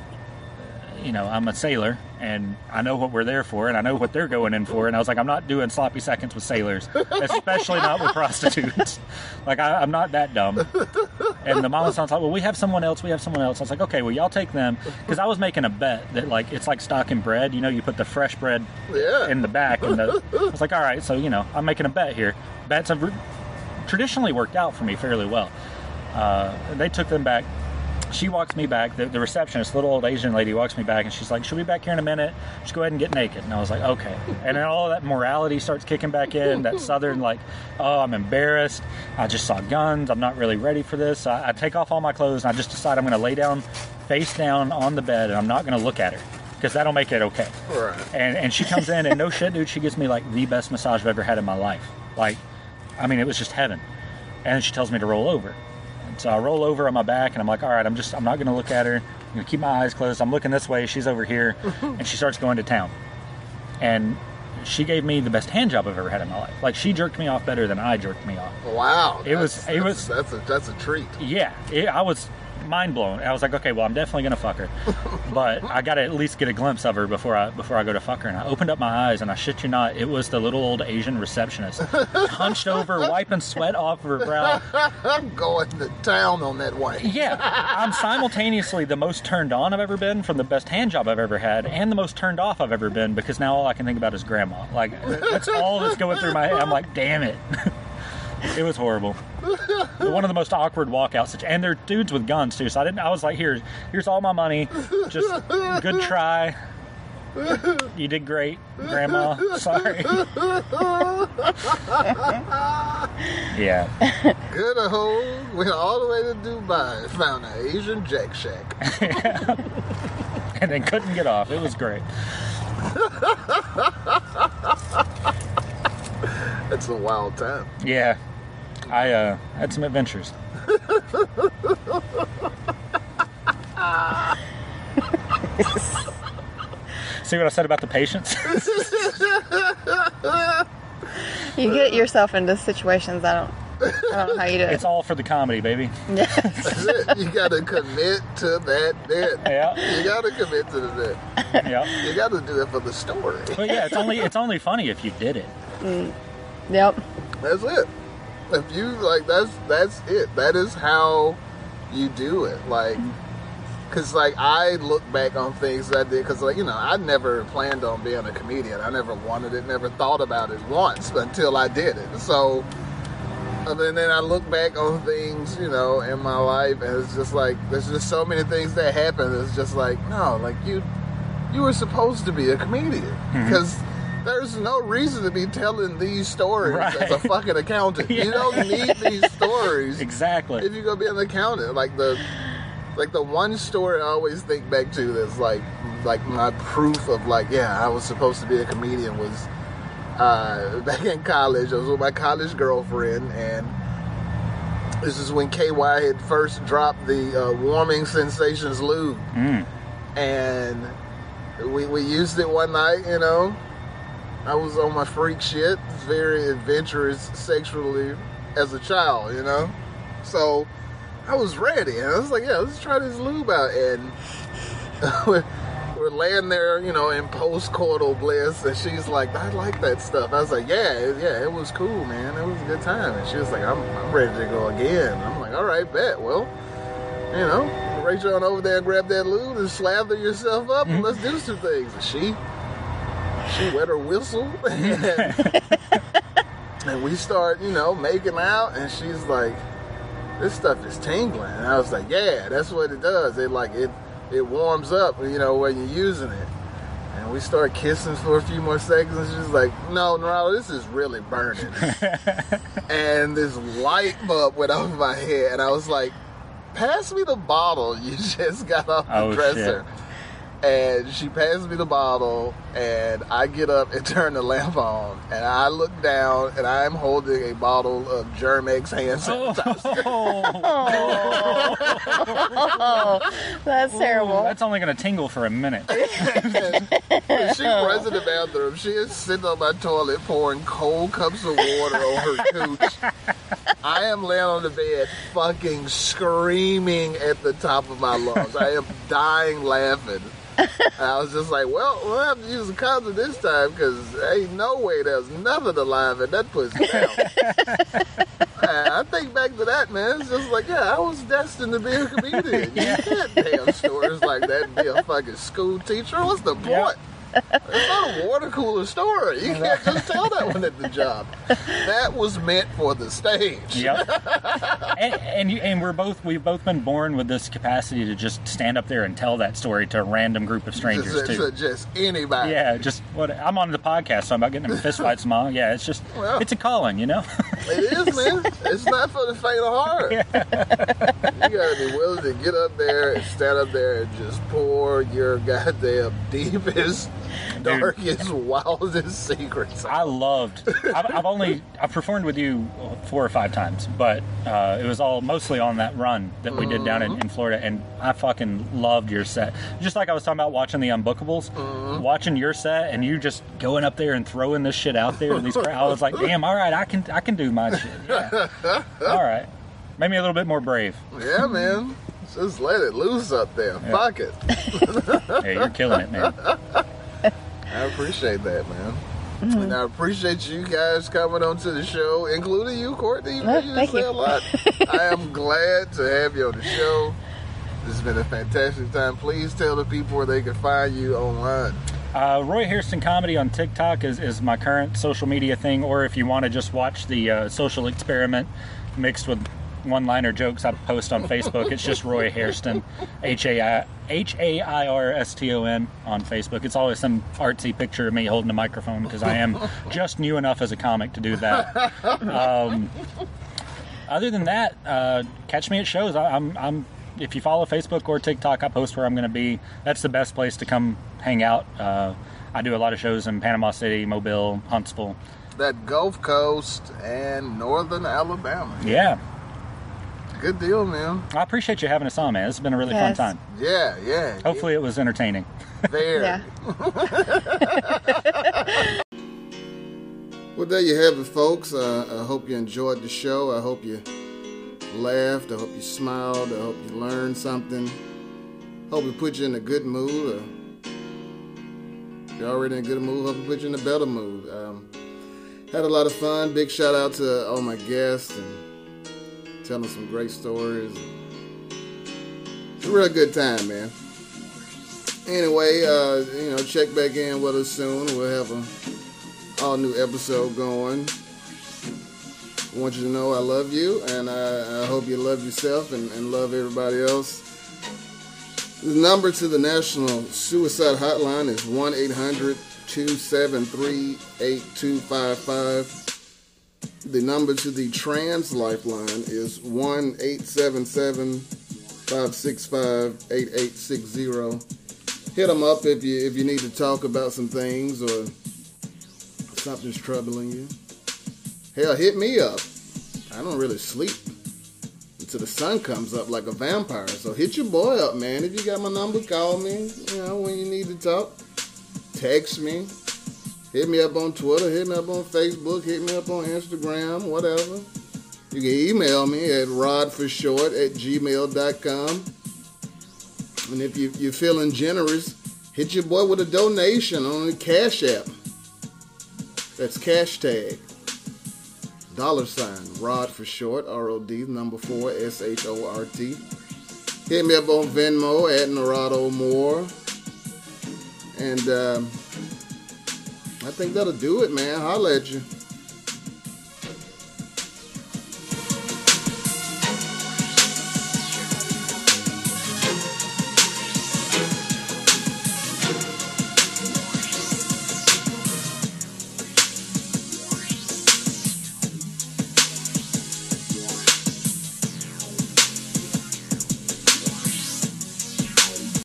Speaker 7: I'm a sailor, and I know what we're there for, and I know what they're going in for, and I was like, I'm not doing sloppy seconds with sailors, especially not with prostitutes. Like, I'm not that dumb. And the mama sounds like, well, we have someone else. I was like, okay, well, y'all take them, because I was making a bet that, like, it's like stocking bread. You put the fresh bread in the back, and I was like, all right, so, I'm making a bet here. Bets have traditionally worked out for me fairly well. They took them back. She walks me back. The receptionist, little old Asian lady, walks me back, and she's like, she'll be back here in a minute. Just go ahead and get naked. And I was like, okay. And then all that morality starts kicking back in, that southern, like, oh, I'm embarrassed. I just saw guns. I'm not really ready for this. So I take off all my clothes, and I just decide I'm going to lay down, face down on the bed, and I'm not going to look at her, because that'll make it okay.
Speaker 6: Right.
Speaker 7: And she comes in, and no shit, dude, she gives me, like, the best massage I've ever had in my life. Like, I mean, it was just heaven. And then she tells me to roll over. So I roll over on my back, and I'm like, all right, I'm not going to look at her. I'm going to keep my eyes closed. I'm looking this way. She's over here. And she starts going to town. And she gave me the best hand job I've ever had in my life. Like, she jerked me off better than I jerked me off.
Speaker 6: Wow.
Speaker 7: That's
Speaker 6: a treat.
Speaker 7: Yeah. I was mind blown. I was like, okay, well, I'm definitely gonna fuck her, but I gotta at least get a glimpse of her before I go to fuck her. And I opened up my eyes, and I shit you not, it was the little old Asian receptionist, hunched over, wiping sweat off of her brow.
Speaker 6: I'm going to town on that way.
Speaker 7: Yeah, I'm simultaneously the most turned on I've ever been from the best hand job I've ever had, and the most turned off I've ever been, because now all I can think about is grandma. Like, that's all that's going through my head. I'm like, damn it. It was horrible. One of the most awkward walkouts, and they're dudes with guns too. So I was like, here's all my money. Just good try. You did great, Grandma. Sorry. Yeah.
Speaker 6: Good old. Went all the way to Dubai. Found an Asian Jack Shack.
Speaker 7: And then couldn't get off. It was great.
Speaker 6: It's a wild time.
Speaker 7: Yeah. I had some adventures. See what I said about the patience?
Speaker 8: You get yourself into situations I don't know how you do it.
Speaker 7: It's all for the comedy, baby.
Speaker 6: That's it. You gotta commit to that bit.
Speaker 7: Yeah.
Speaker 6: You gotta commit to the bit.
Speaker 7: Yeah.
Speaker 6: You gotta do it for the story.
Speaker 7: But yeah, it's only funny if you did it.
Speaker 8: Yep.
Speaker 6: That's it. If you like, that's it. That is how you do it. Like, cause like I look back on things that I did, cause like, you know, I never planned on being a comedian. I never wanted it, never thought about it once until I did it. So, and then I look back on things, you know, in my life, and it's just like, there's just so many things that happen. It's just like, no, like you were supposed to be a comedian, because there's no reason to be telling these stories as a fucking accountant. Yeah. You don't need these stories.
Speaker 7: Exactly.
Speaker 6: If you're gonna be an accountant. Like the one story I always think back to that's like my proof of like, yeah, I was supposed to be a comedian was back in college. I was with my college girlfriend, and this is when KY had first dropped the Warming Sensations lube. And we used it one night, you know. I was on my freak shit, very adventurous sexually as a child, you know? So I was ready, and I was like, yeah, let's try this lube out. And we're laying there, you know, in post-coital bliss, and she's like, I like that stuff. I was like, yeah, it was cool, man. It was a good time. And she was like, I'm ready to go again. I'm like, all right, bet. Well, you know, reach on over there and grab that lube and slather yourself up, and let's do some things. And she wet her whistle, and we start, you know, making out, and she's like, this stuff is tingling. And I was like, yeah, that's what it does. It warms up, you know, when you're using it. And we start kissing for a few more seconds, and she's like, no, this is really burning. And this light bulb went off my head, and I was like, pass me the bottle you just got off the dresser. Shit. And she passed me the bottle, and I get up and turn the lamp on, and I look down, and I'm holding a bottle of Germ-X hand sanitizer.
Speaker 8: Oh, that's terrible.
Speaker 7: That's only going to tingle for a minute.
Speaker 6: When she runs in the bathroom, she is sitting on my toilet pouring cold cups of water on her cooch. I am laying on the bed fucking screaming at the top of my lungs. I am dying laughing. And I was just like, well, we'll have to use a condom this time, because ain't no way there's nothing alive in that pussy now. And I think back to that, man. It's just like, yeah, I was destined to be a comedian. You can't tell stories like that and be a fucking school teacher. What's the point? Yep. It's not a water cooler story. You can't just tell that one at the job. That was meant for the stage.
Speaker 7: Yep. and we've both been born with this capacity to just stand up there and tell that story to a random group of strangers too.
Speaker 6: Just anybody.
Speaker 7: Yeah, I'm on the podcast, so I'm about getting in fistfights, Mom. Yeah, it's just it's a calling, you know.
Speaker 6: It is, man. It's not for the faint of heart. Yeah. You gotta be willing to get up there and stand up there and just pour your goddamn deepest, darkest, wildest secrets. I've performed with you 4 or 5 times, but it was all mostly on that run that we did down in Florida, and I fucking loved your set. Just like I was talking about watching the Unbookables, watching your set, and you just going up there and throwing this shit out there. I was like, damn, all right, I can do my shit. Yeah. All right. Made me a little bit more brave. Yeah, man. Just let it loose up there. Yeah. Fuck it.
Speaker 7: Hey, you're killing it, man.
Speaker 6: I appreciate that, man. And I appreciate you guys coming onto the show, including you, Courtney. You say a lot. I am glad to have you on the show. This has been a fantastic time. Please tell the people where they can find you online.
Speaker 7: Roy Hairston Comedy on TikTok is my current social media thing, or if you want to just watch the social experiment mixed with one-liner jokes I post on Facebook, it's just Roy Hairston, Hairston on Facebook. It's always some artsy picture of me holding a microphone, because I am just new enough as a comic to do that. Other than that, catch me at shows. I'm if you follow Facebook or TikTok, I post where I'm going to be. That's the best place to come hang out. I do a lot of shows in Panama City, Mobile, Huntsville.
Speaker 6: That Gulf Coast and Northern Alabama.
Speaker 7: Yeah.
Speaker 6: Good deal, man.
Speaker 7: I appreciate you having us on, man. This has been a really fun time.
Speaker 6: Yeah.
Speaker 7: Hopefully it was entertaining.
Speaker 6: Very. Yeah. Well, there you have it, folks. I hope you enjoyed the show. I hope you laughed. I hope you smiled. I hope you learned something. Hope it put you in a good mood. If you're already in a good mood, hope it put you in a better mood. Had a lot of fun. Big shout out to all my guests and telling some great stories. It's a real good time, man. Anyway, check back in with us soon. We'll have an all new episode going. I want you to know I love you, and I hope you love yourself and love everybody else. The number to the National Suicide Hotline is 1-800-273-8255. The number to the Trans Lifeline is 1-877-565-8860. Hit them up if you need to talk about some things or something's troubling you. Hell, hit me up. I don't really sleep until the sun comes up like a vampire. So hit your boy up, man. If you got my number, call me. When you need to talk. Text me. Hit me up on Twitter, hit me up on Facebook, hit me up on Instagram, whatever. You can email me at rodforshort@gmail.com. And if you're feeling generous, hit your boy with a donation on the Cash App. That's hashtag $ Rod for short, ROD, number 4, SHORT. Hit me up on Venmo at Narado Moore. And I think that'll do it, man. Holla at you.